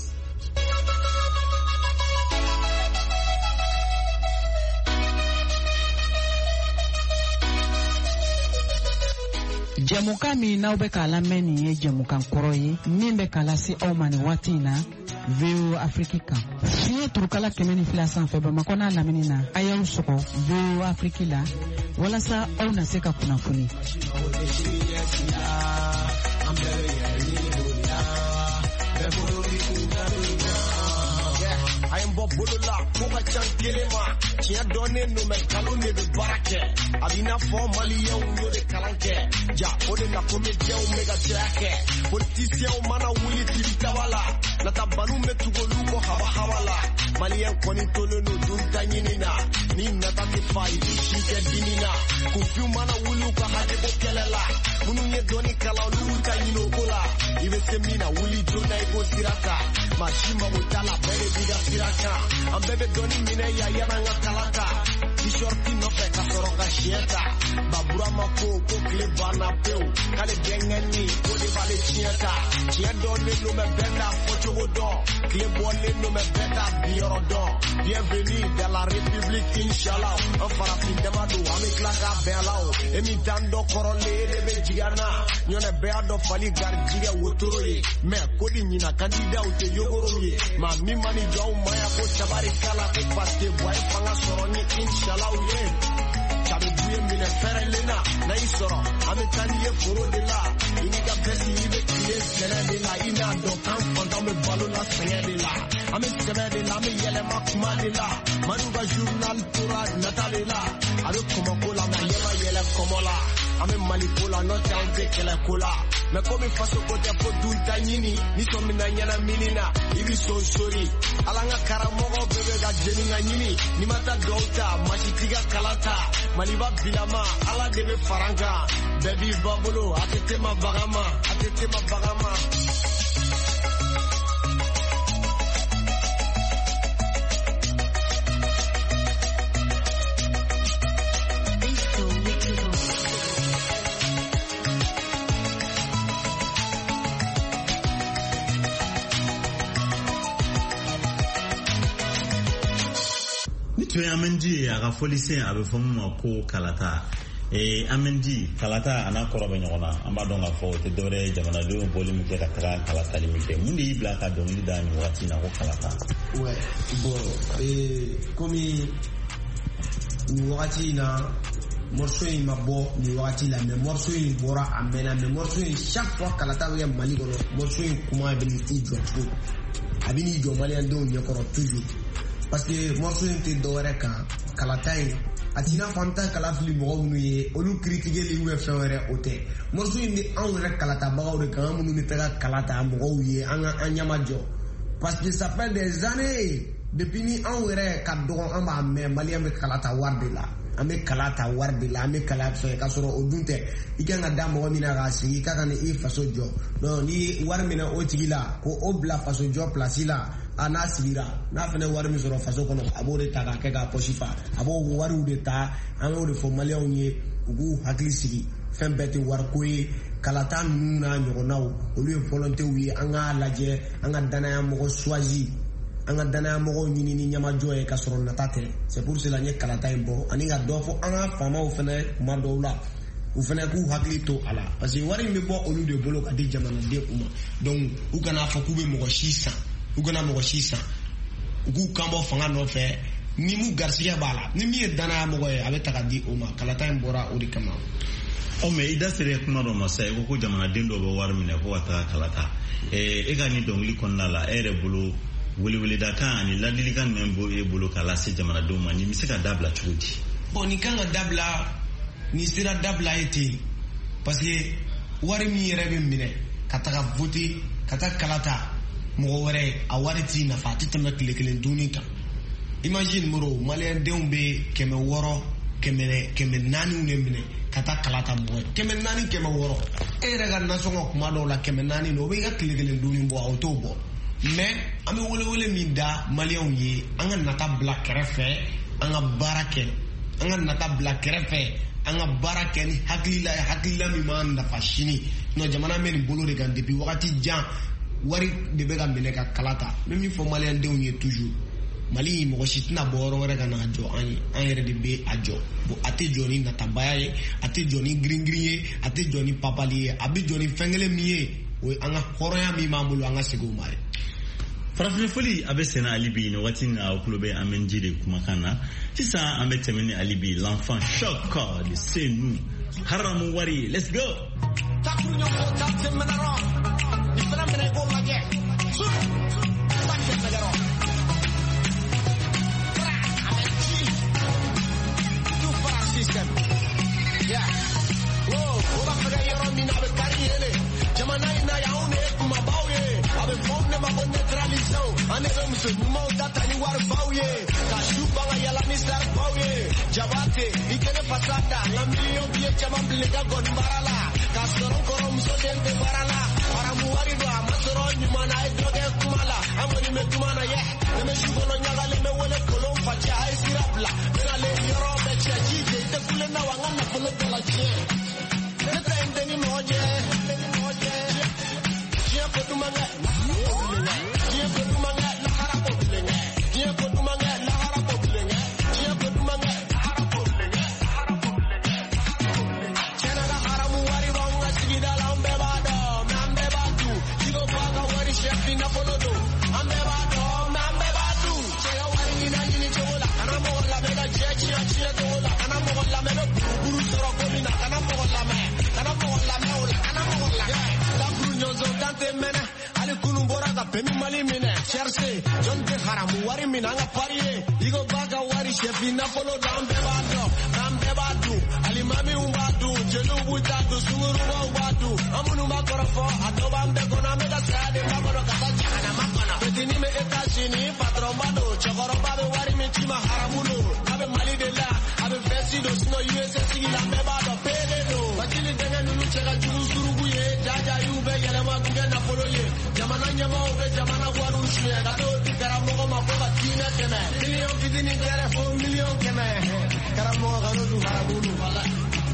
Jamuka mi na ube kala meni ye jamuka nkoro ye min be kala si omani wati na VO Afrika fiye turukala kemeni fila sanfɛ Bamakɔ n'a lamini na a y'aw sɔgɔ VO Afrika la walasa aw na se ka kunnafoni. Bolola kuka chankelema chia donne no me kalone be barake abina fo maliya uno de kalanke ja ode na komedia o mega jake politicien o mana wuli tibitawala na tabanu metugolu ko hawala maliya koni tolo no dunta nyinina ni nata ti fai shike dinina kufiu mana wulu ko hade ko kelela munu nye doni kala lu ka nyino kola ibe semina wuli jona iko siraka mashima mutala bele biga siraka ambebe doni mine ya yana kalaka t-shirti no fe kasoroka shieta babura mako ko klebana peu kale gengeni ko de vale chieta chiedone no me benda focho do klebone no me benda biorodo bienvenue dans la république inshallah on fera fin de madu avec la belao emi dando korole de bejiana nyone beado fali garjiga wotoroye me kodi nyina candidat o te yogoroye ma mi mani jaw maya ko chabari kala ko paske boy fanga soroni inshallah ye chabe buye mine fere lena na isoro ame taniye foro de la inika besi ibe kile sele de la ina do kan fanda me balo na sele de la ame sele de la me yele makuma de la manuga journal tura natale la ame komo kola na yele komola ame malikola no tante kele kola me komi faso kote po dunta nyini ni to mina nyana minina ibi so sorry alanga karamogo bebe ga jeni nga nyini ni mata dauta mashitiga kalata maliba bilama ala debe faranga baby babolo atete ma bagama to amenji aga folise abe fomu ko kalata amenji kalata ana korobe nyona amba donga fo te dore jamana do boli mu ke katra kalata limite mundi ibla ka don ni dani wati na ko kalata ouais bon comme ni wati na morceau yi mabo ni wati la mais morceau yi bora amena mais morceau yi chaque fois kalata we mali gono morceau yi kuma be ni ijo trop abini ijo mali ando nyakoro toujours parce que morceau yi te dore ka kalata yi atina fanta kala fili mo nuye olu critiquer li we fewere ote morceau yi ni anwere kalata bagaw de kan munu ni tega kalata mo wiye anga anyamajo parce que ça fait des années depuis ni anwere ka dogon amba me mali am kalata wardela ame kalata wardela ame kalata so ka soro odunte ikanga damo mina ga si kaka ni ifaso jo no ni warmina otigila ko obla faso jo placila ana sira na fene warmi soro faso kono abore taga ke ga posifa abo waru de ta amo de formalia onye ugu hakli sigi fembete warkoy kalata nuna nyonaw olu volonté wi anga laje anga dana mo choisi anga dana mo nyini ni nyama joye ka soro natate c'est pour cela nye kalata imbo ani ga dofo anga fama o fene kuma dowla u fene ku hakli to ala parce que wari mi bo olu de bolo ka di jamana de kuma donc u kana fa ku be mo shisa u kana mo shisa u kambo fanga no fe ni mu garcia bala ni mi dana mo e abeta ka di uma kalata imbora o di kama o me ida sere kuma do masa e ko jamana dendo bo war mi ne ko wata kalata e ga ni dongli konna la ere bulu wuli da kan ni ladili kan membo e bulu kala se jamana do ma ni mi se ka dabla chudi bon ni kan dabla ni sira dabla ete parce que wari mi yere be mine kataka voter kata kalata mo wore a wari ti na fati tembe kile duni kan imagine moro malien denw be 600 400 ne minɛ ka taa kala ta bɔ 400 600 e yɛrɛ ka nasɔngɔ kuma dɔw la 400 no o bɛ ka tile kelen dunni bɔ o t'o bɔ mais an bɛ wele min da malienw ye an ka nata bila kɛrɛfɛ an ka baara kɛ an ka nata bila kɛrɛfɛ an ka baara kɛ ni hakilila min b'an nafa sini no jamana bɛ nin bolo de kan depuis wagati jan wari de bɛ ka minɛ ka kala ta n bɛ min fɔ malien denw ye toujours Mali mɔgɔ si tɛna bɔ yɔrɔ wɛrɛ ka na jɔ an yɛrɛ de bɛ a jɔ bon a tɛ jɔ ni natabaya ye a tɛ jɔ ni girin ye a tɛ jɔ ni papali ye a bɛ jɔ ni fɛn kelen min ye o ye an ka hɔrɔnya min b'an bolo an ka segin o ma ye. Farafin foli a bɛ sɛnɛ hali bi nin waati in na aw tulo bɛ an bɛ ji de kumakan na sisan an bɛ tɛmɛ ni hali bi l'enfant choc de c'est nous haramu wari let's go. Yeah. Whoa, oba fere yoro mi na be carriere. Jamana ina ya one kuma bauye. Abe phone ne ma ko neutralizo. Ane be muso mo data ni war bauye. Ka shuba ga yala ni sar bauye. Jabate ikene pasada na million bie chama blega gon barala. Ka soron korom so dente barala. Para muari do amasoro ni mana e droge kumala. Amoni me kumana ye. Ne me shugo no nyaga le me wole kolon facha ai sirapla. Mena le yoro be chaji de kule na wangana polo dola che. Ne prende ni moje. Dia potumanga. Dia potumanga la harapo bilenga. Dia potumanga la harapo bilenga. Dia potumanga la harapo bilenga. Chena la haramu wari wanga sigida la ambe bado. Nambe badu. Digo faga wari shefi na polodo. Ambe bado, nambe badu. Chega wari ni na ni chola. Ana mo la mega chechi achie dola. Ana mo la mega buru soro komina. Ana mo la me. Ana mo la me ola. Ana mo la. La brunyozo tante mena. Ali kunu bora ka pemi mali mine. Cherse. Jonte haramu wari mina nga pariye. Digo baga wari shefi na polo nambe bado. Nambe badu. Ali mami umbadu. Jelu butadu. Sunguru umbadu. Amunu makorofo. Adoba mbeko na mega sade. Makono kata jana makono. Betini me etashini. Patron bado. Chokoro babe wari michima haramuno. Abe mali de la. Abe fesido. Sino USA sigi la mbebado. Pede do. Bajili denga nunu chega juru surugu ye. Jaja yube yele makunge na polo ye. Jamana nyama ube jamana waru shwe. Gato dikara mogo mapoga tina keme. Million fitini kere 4 million keme. Kara mogo gano du haramuno. Wala.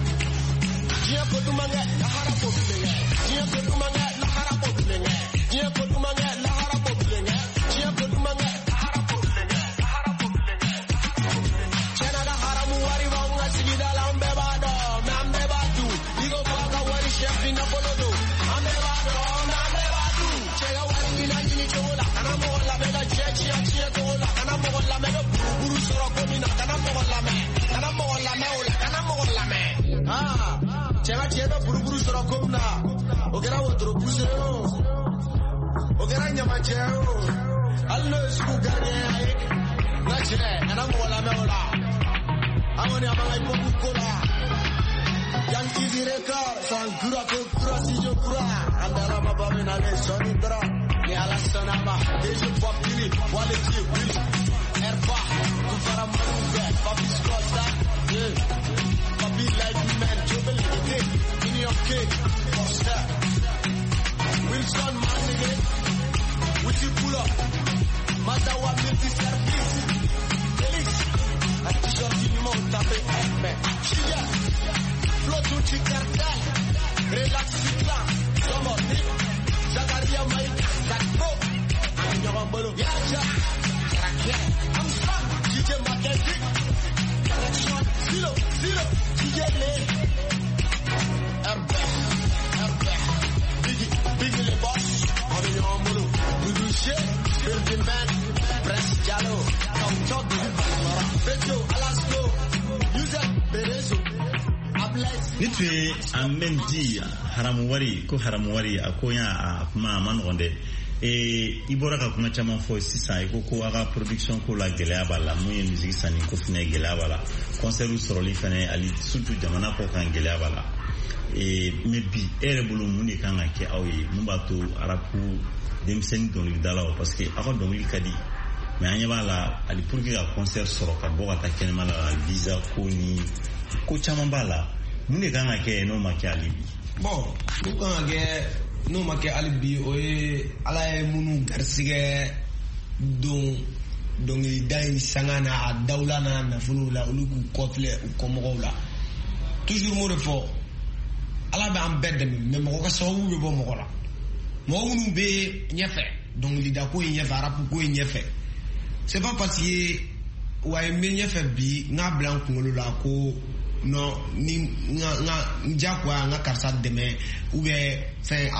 Jia potumanga la harapo bilenga. Jia potumanga la harapo bilenga. Jia potumanga la harapo bilenga. Jia potumanga la harapo bilenga. Harapo bilenga. Chena la haramu wari wanga sigida la ambe bado. Nambe badu. Digo faga wari shefi na polodo. Ambe bado, nambe badu. Chega wari ina nini chola. Kana mo la mega chechi achie dola. Kana mo la mega buru soro komina. Kana mo la me. Kana mo la me ola. Kana mo la me. Ah. Chega buru soro komna. Ogera wotro busero. Ogera nyama chero. Allo sku gane ai. Na chire, kana mo la me ola. Amoni amanga ipoku kola. Yang easy record, sankura kura sijo kura. Andara mababe na le sonitra. Ni ala sonama, dejo papili, waleti will. Erba, kufara manuga, papi scotta. Yeah. Papi like man, jobel again. In your cake, poster. Wilson man again. With you pull up. Madawa multi service. Felix. Atishor minimo tape epe. Chia. Flotu chikartel. Relax sikla. Somebody. Zakaria Mike. Takbo. Anyabambolo. Yaja. Rakia. I'm strong. DJ Marketing. Correction. Zero. DJ Le. Erbe. Biggie Le Boss. Anyabambolo. Udushe. Building Man. Press Jalo. Come talk to you. Beto. Alasko. User. Berezo. Ni tue amen di haramu wari ko haramu wari akoya a kuma manonde ibora ka kuma chama fo sisa ko aga production ko la gelea bala mu ye musique sani ko fine gelea bala concert soro li fane ali surtout jamana ko kan gelea bala me bi ere bulu muni kan ke awye mu ba to arapu dem sen don li dalaw parce que ako don li kadi mais anya bala ali pour que ka concert soro ka bo ka kenema la visa ko ni ko chama bala mun de kan ka ke no ma ke ali bon du kan ke no ma ke ali bi o e ala e munu garsige donc dai sangana a dawlana na fulula uluku kofle ko mogola toujours mo refo ala ba am bedde mais mo ko sawu be bo mogola mo wunu be nyefe donc li da ko nyefe arap ko nyefe c'est pas parce que way me nyefe bi nga blanc ngolo la ko no ni nga njakwa nga karsa deme ou bien fait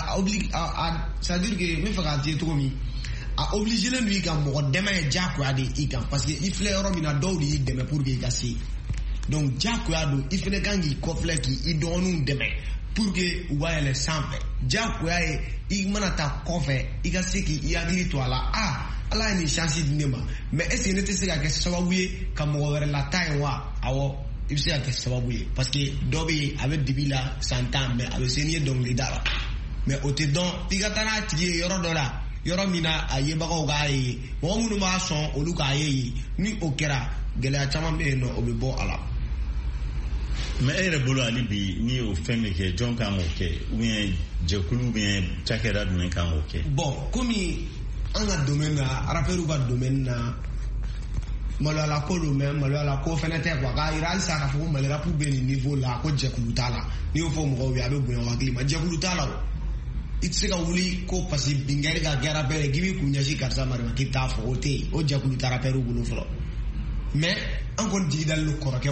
ça dire que me fa dire to mi a obligé le lui ka mo deme jakwa de ikam parce que il fleur romina dawli deme pour que gasi donc jakwa do il fene kangi kofle ki i donu deme pour que wale sample jakwa i manata kofe i gasi ki i agli to ala ala ni chance dinema mais est-ce que n'était ça que sababuye ka mo were la taille wa awo il sait que sababuye parce que dobi avec dibila santam mais avec senior donc les dara mais au te don tigatana tiye yoro dola yoro mina aye bako gaay mo munu ma son oluka aye ni okera gela chama be no obebo ala mais ere bolo ali bi ni o femme ke jon kan oke ou bien jekulu bien chakera men kan oke bon comme anga domaine na araperu ba domaine na malala ko lo men malala ko fenete kwa ga iral sa ka fo malala pour ben niveau la ko jekulu tala ni o fo mo wi abe bu wa klima jekulu tala o itsika wuli ko pasi bingari ga gara bere gibi kunya shi karsa mari ma kita fo ote o jekulu tara peru bu no flo mais encore di dal lo koroke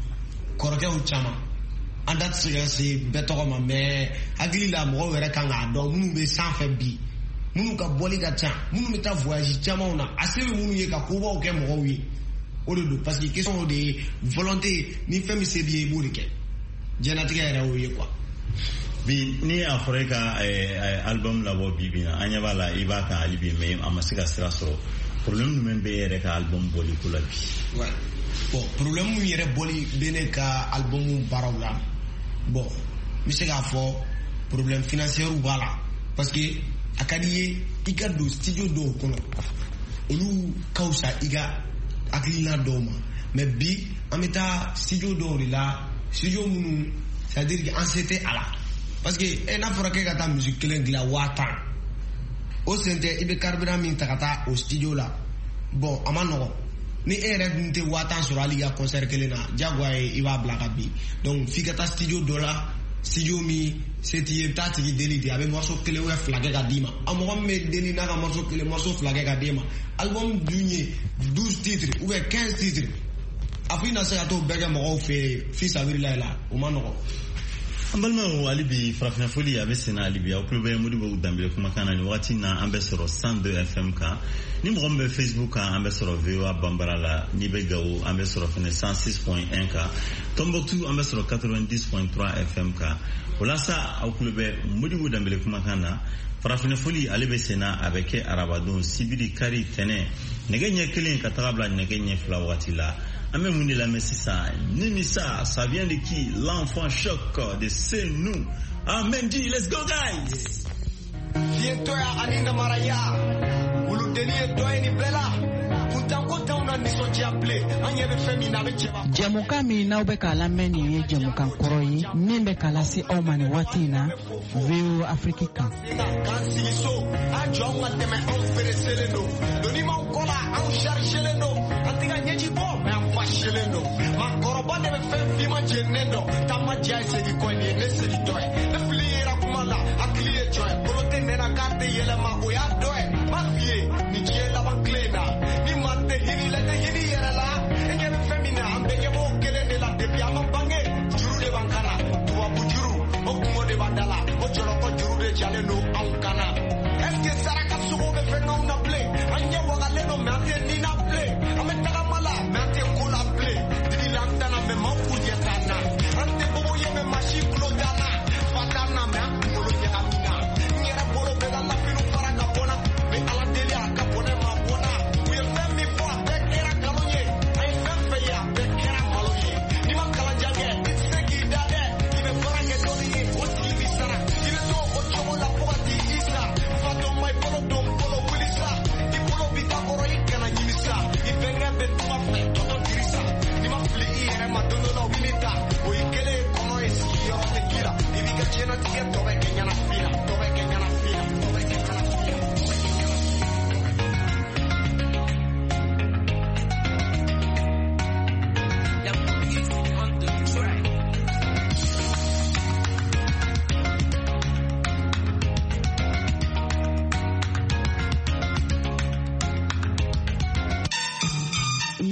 o chama andat siga si beto ma mais agli la mo were kan ga do munu be sans fait bi munu ka boli ka cha munu meta voyage chama ona asebe munu ye ka ko ba o ke mo wi o do parce que question de volonté ni femi se bi e burike jenatika era o ye quoi bi ni afrika album la bo bi na anya bala ibaka ali bi me amasika straso problème nu men be yere ka album boli kula bi ouais bon problème mu yere boli bene ka album barawla bon mi se ga fo problème financier ou voilà parce que akadiye iga do studio do kono olu kausa iga aklina doma mais bi ameta studio do la studio munu ça veut dire que en c'était ala parce que na fora ke kata musique l'engla wata o sente ibe carburant min takata au studio la bon amano ni ere nte wata sur aliga concert kelena jagwa iba blaka bi donc fikata studio do la studio mi seti tati ki delite avec morceau kele we flagué ka dima amogo me deli na ka morceau flagué ka dima album dunye 12 titres ou 15 titres après na sa to bega mo fe fi sabirila la o manoko ambalma alibi frafna foli abesena alibi au club mudibo dambele kuma kana ni wati na ambassador 102 FMK ni mrombe Facebook ambassador VOA Bambarala ni begawo ambassador 106.1 ka Tombouctou ambassador 90.3 FMK olasa au club mudibo dambele kuma kana frafna foli alibesena avec arabadon sibidi kari tene negenye kelen katabla negenye flawati la Amé Mounila Messissa, Nimissa, ça vient de qui? L'enfant choc de c'est nous. Amen, dit, let's go guys! Viens-toi à Anina Maraya, ou le délire toi ni bella. Jamuka mi na ube kala meni ye jamuka nkoroyi mimbe kala si omani watina veo Afrika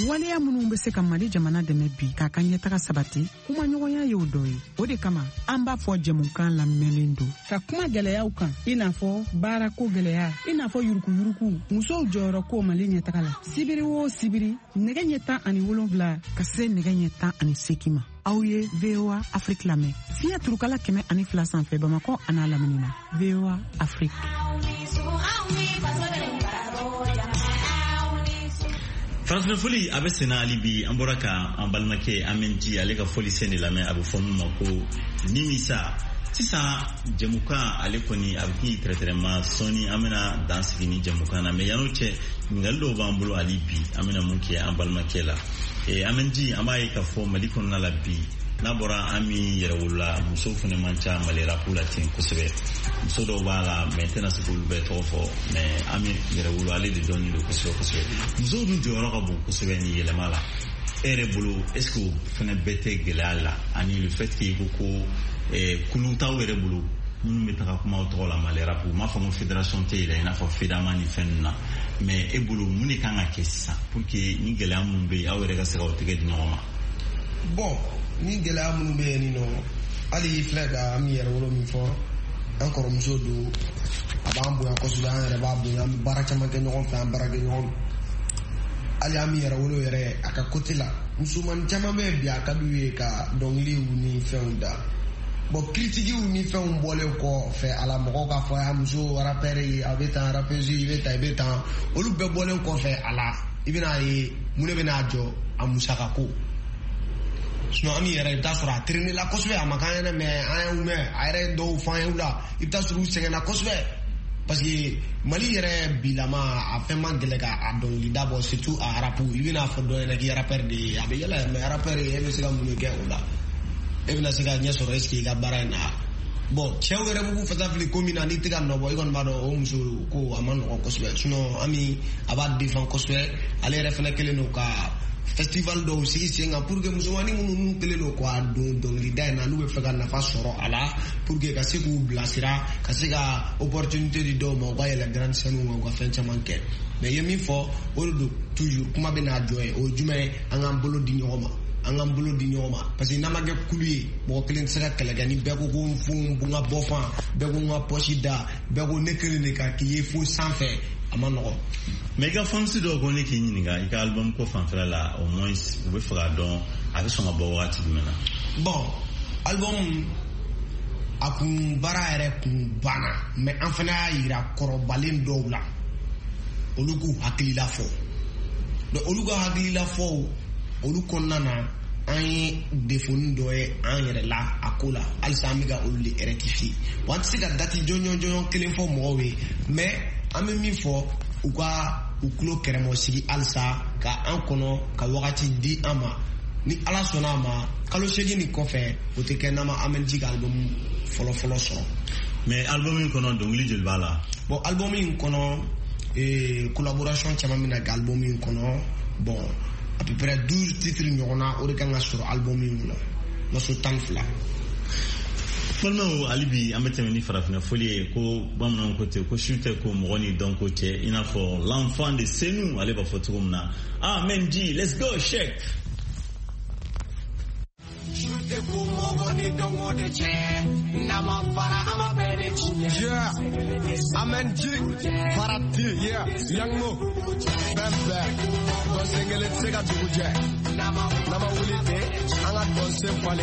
waleya minnu be se ka Mali jamana dɛmɛ bi k'a ka ɲɛtaga sabati kuma ɲɔgɔnya ye o dɔ ye. O de kama an b'a fɔ jɛmukan lamɛnlen don ka kuma gɛlɛyaw kan i n'a fɔ baarako gɛlɛya, i n'a fɔ yuruguyurugu, musow jɔyɔrɔ ko Mali ɲɛtaga la. Sibiri o sibiri nɛgɛ ɲɛ 17 ka se nɛgɛ ɲɛ 18 ma. Aw ye VOA Afrique lamɛn fiɲɛ turukala 102 sanfɛ Bamakɔ a n'a lamini na. VOA Afrique. Farafina foli a bɛ senna hali bi an bɔra ka an balimakɛ Amɛnji ale ka foli sen de lamɛn a bɛ fɔ min ma ko nimisa. Sisan jɛmukan ale kɔni a bɛ k'i traitement sɔnni an bɛna dan sigi ni jɛmukan na mais yan'o cɛ ɲininkali dɔw b'an bolo hali bi an bɛna mun kɛ an balimakɛ la. Amɛnji an b'a ye k'a fɔ Mali kɔnɔna la bi n'a bɔra an min yɛrɛ wolola musow fana man ca Mali rapu la ten kosɛbɛ. Muso dɔw b'a la mais tɛna se k'olu bɛɛ tɔgɔ fɔ mais an min yɛrɛ wolo ale de dɔnnen don kosɛbɛ. Musow dun jɔyɔrɔ ka bon kosɛbɛ ni yɛlɛma la. E yɛrɛ bolo est-ce que o fana bɛɛ tɛ gɛlɛya la ani le fait que ko kulu t'aw yɛrɛ bolo minnu bɛ taga kuma tɔgɔ la Mali rapu m'a fɔ ko fédération tɛ yɛrɛ i n'a fɔ FEDAMA ni fɛn ninnu na mais e bolo mun de kan ka kɛ sisan pour que ni gɛlɛya minnu bɛ yen aw yɛrɛ ka se ka o tigɛ di ɲɔgɔn ma. Bon ni gɛlɛya minnu bɛ yen nin nɔ hali filɛ ka an yɛrɛ wolo min fɔ an kɔrɔmuso don a b'an bonya kosɛbɛ an yɛrɛ b'a bonya an bɛ baara caman kɛ ɲɔgɔn fɛ an baara kɛ ɲɔgɔn hali an yɛrɛ wolo yɛrɛ a ka côté la musoman caman bɛ bi a ka d'u ye ka dɔnkiliw ni fɛnw da bon critiquew ni fɛnw bɔlen kɔ fɛ a la mɔgɔw k'a fɔ a muso rappeur ye a bɛ tan rappeuse i bɛ tan i bɛ tan olu bɛɛ bɔlen kɔfɛ a la i bɛna ye mun de bɛna jɔ a musaka ko sinon an yɛrɛ i bɛ taa sɔrɔ a traîner la kosɛbɛ a ma k'an ɲɛna mais an y'u mɛn a yɛrɛ dɔw fɔ an ye la i bɛ taa sɔrɔ u sɛgɛnna kosɛbɛ parce que Mali yɛrɛ bilama a fɛn man gɛlɛ ka a dɔnkili da bɔ surtout a rapu i bɛna fɔ dɔ ɲɛna k'i rappeur de ye a bɛ yɛlɛ mais rappeur e bɛ se ka mun de kɛ o la e bɛna se ka ɲɛ sɔrɔ est-ce que i ka baara in na bon cɛw yɛrɛ b'u fasa fili ko min na n'i tɛ ka nɔ bɔ i kɔni b'a dɔn o muso ko a ma nɔgɔn kosɛbɛ sinon Ami a b'a défend kosɛbɛ ale yɛrɛ fana kɛlen don ka festival dɔw sigi sen kan pour que musomanin minnu kɛlen don k'a don dɔnkilida in na n'u bɛ fɛ ka nafa sɔrɔ a la pour que ka se k'u bilasira ka se ka opportunité di dɔw ma u ka yɛlɛ grande scène ma u ka fɛn caman kɛ mais ye min fɔ o de don toujours kuma bɛ n'a jɔ ye o ye jumɛn ye an k'an bolo di ɲɔgɔn ma an k'an bolo di ɲɔgɔn ma parce que n'a ma kɛ kulu ye mɔgɔ kelen tɛ se ka kɛlɛ kɛ ni bɛɛ ko ko n fo n ka bɔ fan bɛɛ ko n ka pɔsi da bɛɛ ko ne kelen de ka k'i ye fo sanfɛ a ma nɔgɔn. mais i ka fansi dɔw ko ne k'i ɲininka i ka album ko fanfɛla la au moins u bɛ fɛ k'a dɔn a bɛ sɔn ka bɔ wagati jumɛn na. bon album a kun baara yɛrɛ kun banna mais an fana y'a yira kɔrɔbalen dɔw la olu k'u hakilila fɔ donc olu ka hakilila fɔw olu kɔnɔna na an ye défaut dɔ ye an yɛrɛ la a ko la halisa an bɛ ka olu de rectifier wa an tɛ se ka date jɔnjɔn kelen fɔ mɔgɔw ye mais an bɛ min fɔ u ka u tulo kɛrɛmɔ sigi halisa ka an kɔnɔ ka wagati di an ma ni ala sɔnna a ma kalo 8 nin kɔfɛ o tɛ kɛ n'an ma Amɛnji ka album fɔlɔ sɔrɔ. mais album in kɔnɔ dɔnkili joli b'a la. bon album in kɔnɔ collaboration caman bɛ na kɛ album in kɔnɔ bon à peu près 12 titres ɲɔgɔn na o de kan ka sɔrɔ album in kɔnɔ morceau 12. balimaw hali bi an bɛ tɛmɛ ni farafina foli ye ko bamananw ko ten ko su tɛ ko mɔgɔ ni dɔn ko cɛ i n'a fɔ l'enfant de Senu ale b'a fɔ cogo min na Amɛnji let's go check. Yeah, Amɛnji Farati, yeah, Young Mo, Bembe, Donsengele Sega Duje, Nama Ulite, Anga Donse Fale,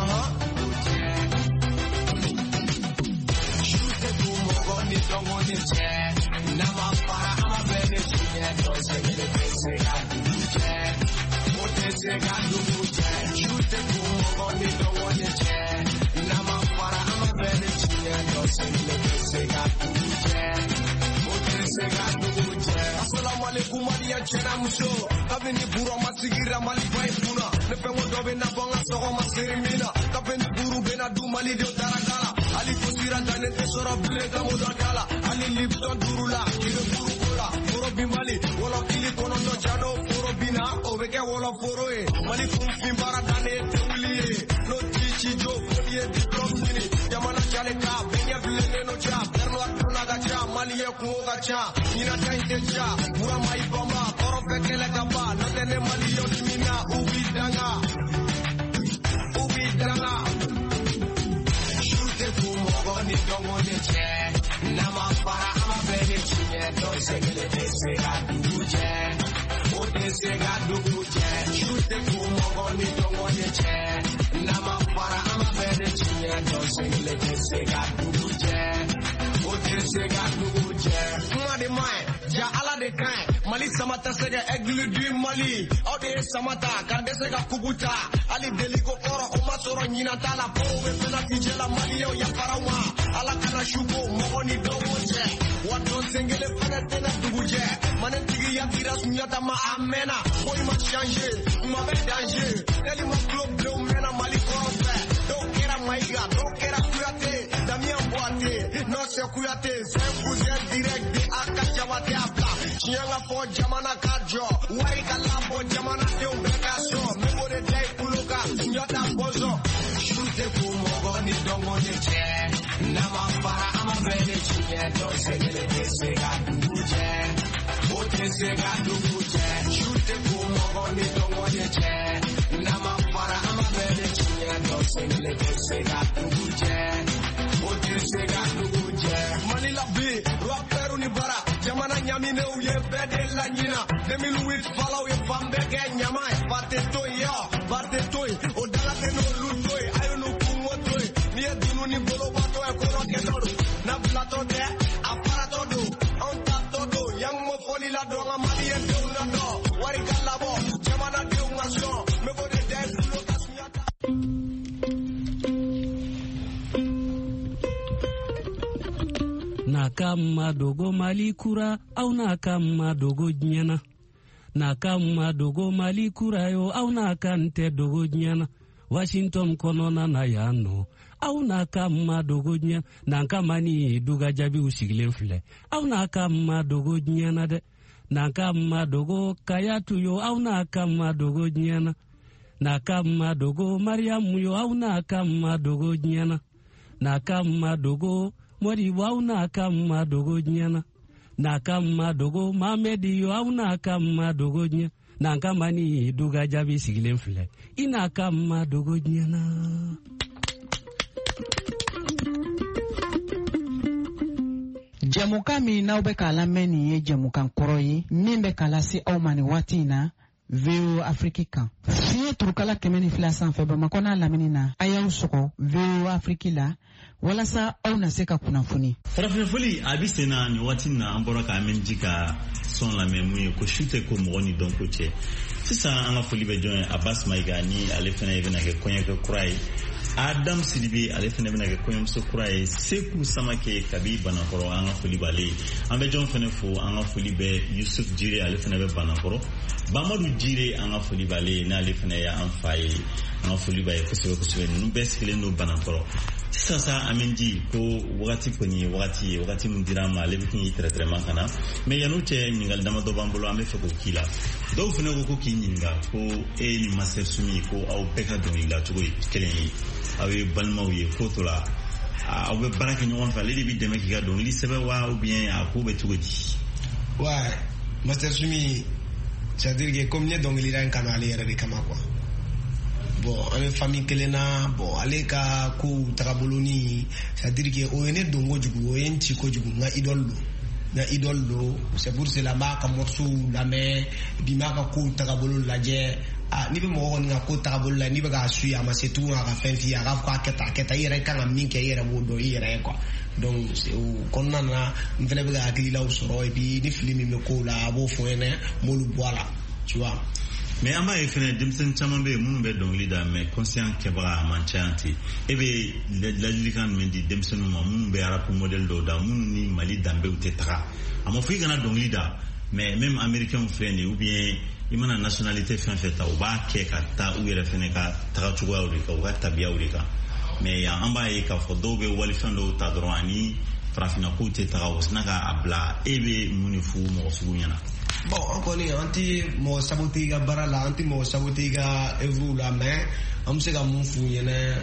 Shute Kumogoni Dongoni Che, Nama Para Amabene Chine, Donsengele Sega Duje, Mote Sega Duje, Shute Kumogoni Dongoni Che, Nama Para Amabene Chine, Donsengele Sega Duje, Mote Sega Duje. Assalamu alaikum Maria Chena Muso, Kabini Buru Masigira Mali Baifuna, Nepengo Dobena Banga Soho Masirimina, Kabini Buru Bena Du Mali de Taragala, Ali Kosira Dane Tesora Buleta Modakala, Ali Lipton Durula, Kilo Burula, Forobi Mali, Wolo Kili Konono Chado, Forobina, Oveke Wolo Foroe, Mali Kumfimbara Dane Teuli, No Tichi Jo, Foye Diplomini, Yamana Chaleka, Benya Vilene no Cha, Perno Atuna Gacha, Mali Kuoga Cha, Ina Tainte Cha, Murama Ibama, fait que la capa, no tenemos lío ni mina, ubidanga. Chute fumo con il domo de che, nama para ama bene chinye, no se che le desega duje, o desega duje. Chute fumo con il domo de che, nama para ama bene chinye, no se che le desega duje, o desega duje. Made mai, ja ala de kai. Mali samata sega eglu du Mali ode samata kande sega kubuta ali deliko oro o masoro nyina tala po we pena tijela Mali yo ya farawa ala kana shugo mogoni dowoje wato sengele pena tena duguje manen tigi ya tira sunyata ma amena boy ma changer ma be danger eli ma club do mena Mali koro fe do kera maiga do kera kuyate damia boate no se kuyate se kuze direct de akachawate apla Chianga for Jamana Kajo, Warika Lambo, Jamana Teumbrekaso, Memore Day Kuluka, Nyota Bozo, Shute Kumogo, Nidongo Neche, Nama Para Amabene Chine, Dosegele Sega Duje, Ote Sega Duje, Shute Kumogo, Nidongo Neche, Nama Para Amabene Chine, Dosegele Sega Duje, Ote Sega Duje, Manila B, Rapperu Nibara. Jamana nyamine uye bede la nyina 2008 follow ye pambege nyama bate toy odala teno lutoy ayo no kumotoy ni edunu ni bolo bato e koro kedoru na plato de aparato do on tato do yang mo foli la do ngamali e do na do wari kalabo jamana de ungaso me bode de fulo kasunyata na kama dogo Mali kura au na kama dogo nyana na kama dogo Mali kura yo au na kante dogo nyana Washington konona na yano au na kama dogo nyana na kama ni duga jabi usigile fle au na kama dogo nyana de na kama dogo kayatu yo au na kama dogo nyana na kama dogo Mariamu yo au na kama dogo nyana na kama dogo Mori wau na kama dogo nyana na kama dogo Mamedi yo au na kama dogo nyana na kama ni duga jabi sigile fle ina kama dogo nyana Jamuka mi na ube kala meni ye jamukan koroyi mimbe kala si au mani watina VO Afrika. Fiye turukala kemeni fila sanfe Bamakona lamini na ayaw soko VO Afriki la wala sa au na seka kunafuni. Farafuli abisena ni watina ambora ka amenjika son la memuye ko shute ko moni donko che. Sisa anga fuli be join Abbas Maiga ni alefena evena ke konya ke kurai. Adam Sidibe alefena evena ke konya mso kurai seku samake kabi banakoro anga fuli bale. Ambe John Fenefu anga fuli be Yusuf Jire alefena be banakoro. Bamadou Jire anga fuli bale na alefena ya amfaye anga fuli baye kusebe nubeskile no banakoro. Sasa amenji ko wakati kwenye wakati mundirama lebikin yitere mankana me yanuche ningal damado bambulo amefe ko kila do fune ko kinyinga ko ni master sumi ko au peka do ila to kelen awe balmawi ko tola awe baraka nyon fa ledi bi de meki ga do li sebe wa ou bien ko be tugoji wa master sumi c'est-à-dire que comme ne donc lira en canal yere de kama quoi. Bon, avec famille kelena, bon, allez ka ko tagaboloni, c'est-à-dire que oyene dongo jugu, oyen chiko jugu na idolo, c'est pour cela marque morceau la mer, bi marque ko tagabolon la je, ni be mo nga ko tagabolon la ni be ga sui ama c'est tout nga fin fi aga kwa keta yere kan amin ke yere wodo yere quoi. Donc c'est au konnana mfene be ga akili la usoro et puis ni film me ko la bo foene molu boala, tu vois. Mais ama efene dimsen chamambe munu be don leader mais conscient ke ba manchanti ebe la likan mendi dimsen munu be arapu model do da munu ni Mali dambe utetra ama fi gana don leader mais même américain frene ou bien imana nationalité fin feta ou ba ke ka ta ou yere fene ka ta chuwa ou ka wa tabia ou ka mais ya amba e ka fodo be wali fando ta droani frafina ko tetra osna ka abla ebe munu fu mo sugunyana. Bon, encore une anti mo sabotiga barala anti mo sabotiga evru la mais am se ga mun fu yene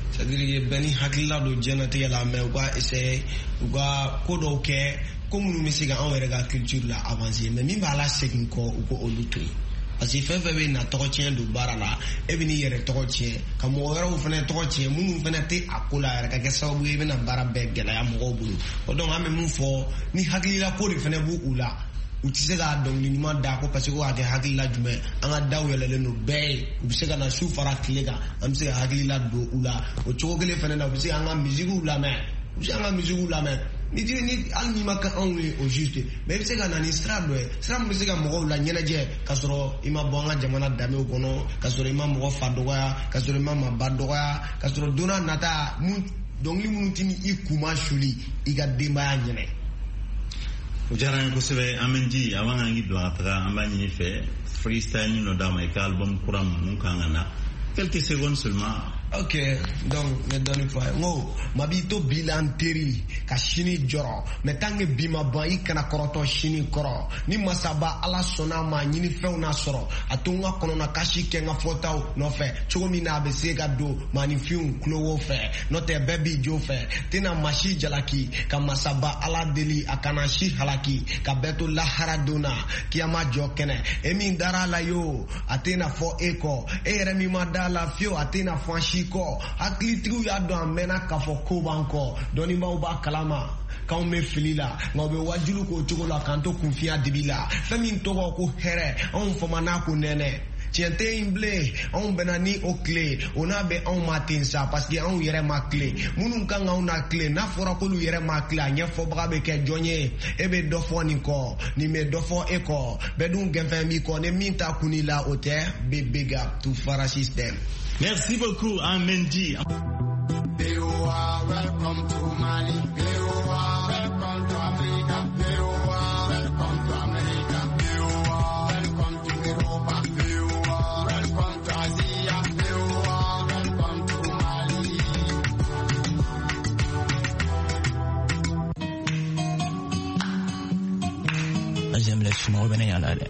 c'est-à-dire beni hakilla do jenati yala mais ou ga essayer ou ga ko do ke comme nous mesiga en wérega culture la avancer mais mi ba la segin ko ou ko olutoy parce que fɛn fɛn bɛ na tɔgɔ tiɲɛ don baara la e bɛ n'i yɛrɛ tɔgɔ tiɲɛ ka mɔgɔ wɛrɛw fana tɔgɔ tiɲɛ minnu fana tɛ a ko la yɛrɛ ka kɛ sababu ye i bɛna baara bɛɛ gɛlɛya mɔgɔw bolo o donc an bɛ mun fɔ ni hakilila ko de fana b'u la u tɛ se k'a dɔnkili ɲuman da ko parce que ko a kɛ hakilila jumɛn an ka daw yɛlɛlen don bɛɛ ye u bɛ se ka na su fara tile kan an bɛ se ka hakilila don u la o cogo kelen fana na u bɛ se ka an ka musique lamɛn u bɛ se ka an ka musique lamɛn ni hali n'i ma kɛ anw ye au juste mais i bɛ se ka na ni sira dɔ ye sira min bɛ se ka mɔgɔw la ɲɛnajɛ k'a sɔrɔ i ma bɔ an ka jamana danbew kɔnɔ k'a sɔrɔ i ma mɔgɔ fa dɔgɔya k'a sɔrɔ i ma maa ba dɔgɔya k'a sɔrɔ don n'a nata dɔnkili minnu tɛ i kuma suli i ka denbaya ɲɛnɛ. o diyara n ye kosɛbɛ an bɛ di avant an k'i don a taga an b'a ɲini fɛ freestyle ni dɔ d'a ma i ka album kura mun kan ka na quelques secondes seulement. Ok, donc me donne pas. Ngo, mabito bilan teri ka shini joro. Me tange bima ban I kana koroto shini koro. Ni masaba ala sona ma nyini fe una soro. Atunga kono na kashi kenga fota no fe. Chogo mina be sega do manifium klowo fe. No te baby jo fe. Tina mashi jalaki ka masaba ala deli akana shi halaki ka beto la haradona kiama jokene. Emi dara la yo atena fo eko. Remi madala fio atena fo ko hakilitigiw y'a dɔn a mɛnna k'a fɔ ko b'an kɔ dɔnnibaaw b'a kalama k'anw bɛ fili la nka u bɛ wajulu k'o cogo la k'an to kunfiya dibi la fɛn min tɔgɔ ko hɛrɛ anw fama n'a ko nɛnɛ tiɲɛ tɛ in bilen anw bɛnna ni o tile o n'a bɛ anw ma ten sa parce que anw yɛrɛ ma tile minnu kan k'anw na tile n'a fɔra k'olu yɛrɛ ma tile a ɲɛfɔbaga bɛ kɛ jɔn ye e bɛ dɔ fɔ nin kɔ nin bɛ dɔ fɔ e kɔ bɛɛ dun gɛnfɛn b'i kɔ ni min ta kun i la o tɛ big big up to Fara system. Merci beaucoup, Amendi. Welcome to Mali. Welcome to Africa. Welcome to America. Welcome to Europa. Welcome to Asia. Welcome to Mali. J'aime les chinois, venez à l'aller.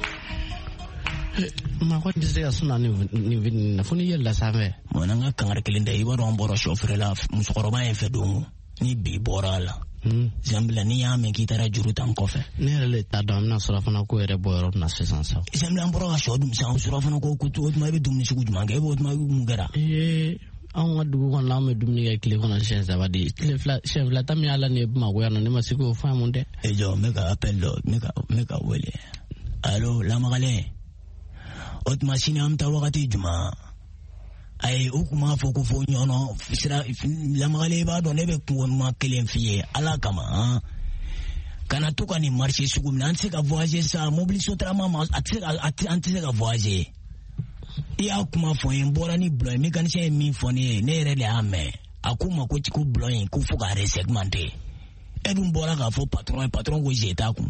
ma ko dise ya suna ni na funi yella same mo na nga kangare kelinde iba ron boro chauffeur la musokoroba en fe dongo ni bi borala zambla ni ya me kitara juru tan kofe ne le ta dam na sura fana ko ere boyro na sesansa zambla mboro ga shodum sa sura fana ko kutu ma be dum ni sugu juma ga bo ma ngara an wadu ko na me dum ni ga kile kona shen za wadi kile fla chef la tam ya la ne ma go ya no ne ma siko fa munde e jo me ga appel do me ga wele allo la magale ot machine am ta wakati juma ay ukuma foko fo nyono sira la magale ba do nebe ko ma kelen fiye ala kama kana to kan ni marché sugu nan se ka voyager sa mobilisation trama anti ka voyager ya kuma fo en bora ni bloy mécanicien mi fo ni ne re le ame akuma ko ti ko bloy ko fo ga resegmenté edum bora ka fo patron ko jeta ku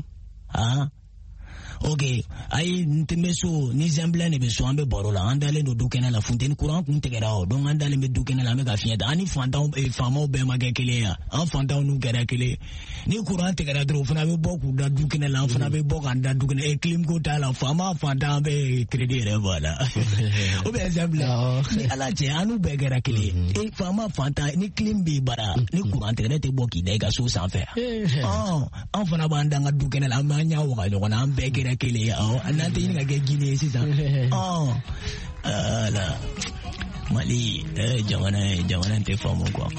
ok ay ntemeso ni zambla ne be so ambe borola andale do dukena la fontaine courant kun tegera o donc andale be dukena la me ga fienta ani fantaw e famo be magakele ya en fantaw nu gara kele ni courant tegera dro fana be boku da dukena la fana be boka da dukena e clim ko ta la fama fanta be crédit re voilà o be zambla ni ala je anu be gara kele e fama fanta ni clim be bara ni courant tegera te boki de ga so sans faire en fana ba ndanga dukena la ma nya wa no na be kele oh nanti ini agak gini sih lah Mali jangan nanti form quoi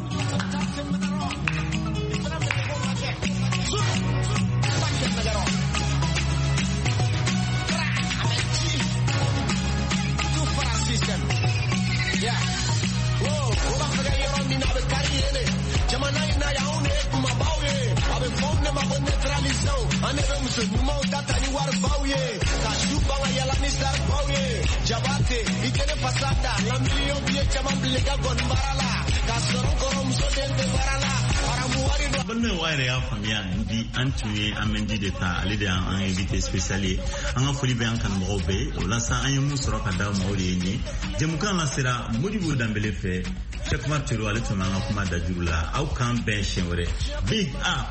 Jabate, ikene pasada, la milion biye chama blega gon barala, kasoron korom so dente barala, para muari do. Bonne waire ya famia ndi antuye amendi de ta ali de an invité spécial an foli be an kan mo be o la sa an yemu soro ka da mo re ni jemukan la sera Modibo Dambélé fe Cheikh Martiro ale to manga kuma da jurula au kan ben shenwore big up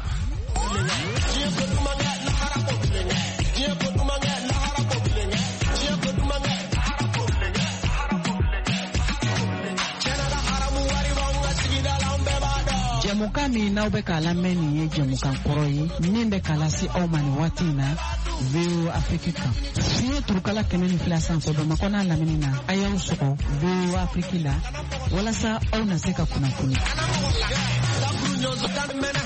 cogoya min n'aw bɛ k'a lamɛn nin ye jɛmukan kɔrɔ ye min bɛ k'a lase aw ma nin waati in na VOA Afrique kan. Fiɲɛ turukala 102 sanfɛ Bamakɔ n'a lamini na a y'aw sɔgɔ VOA Afrique la walasa aw na se ka kunnafoni.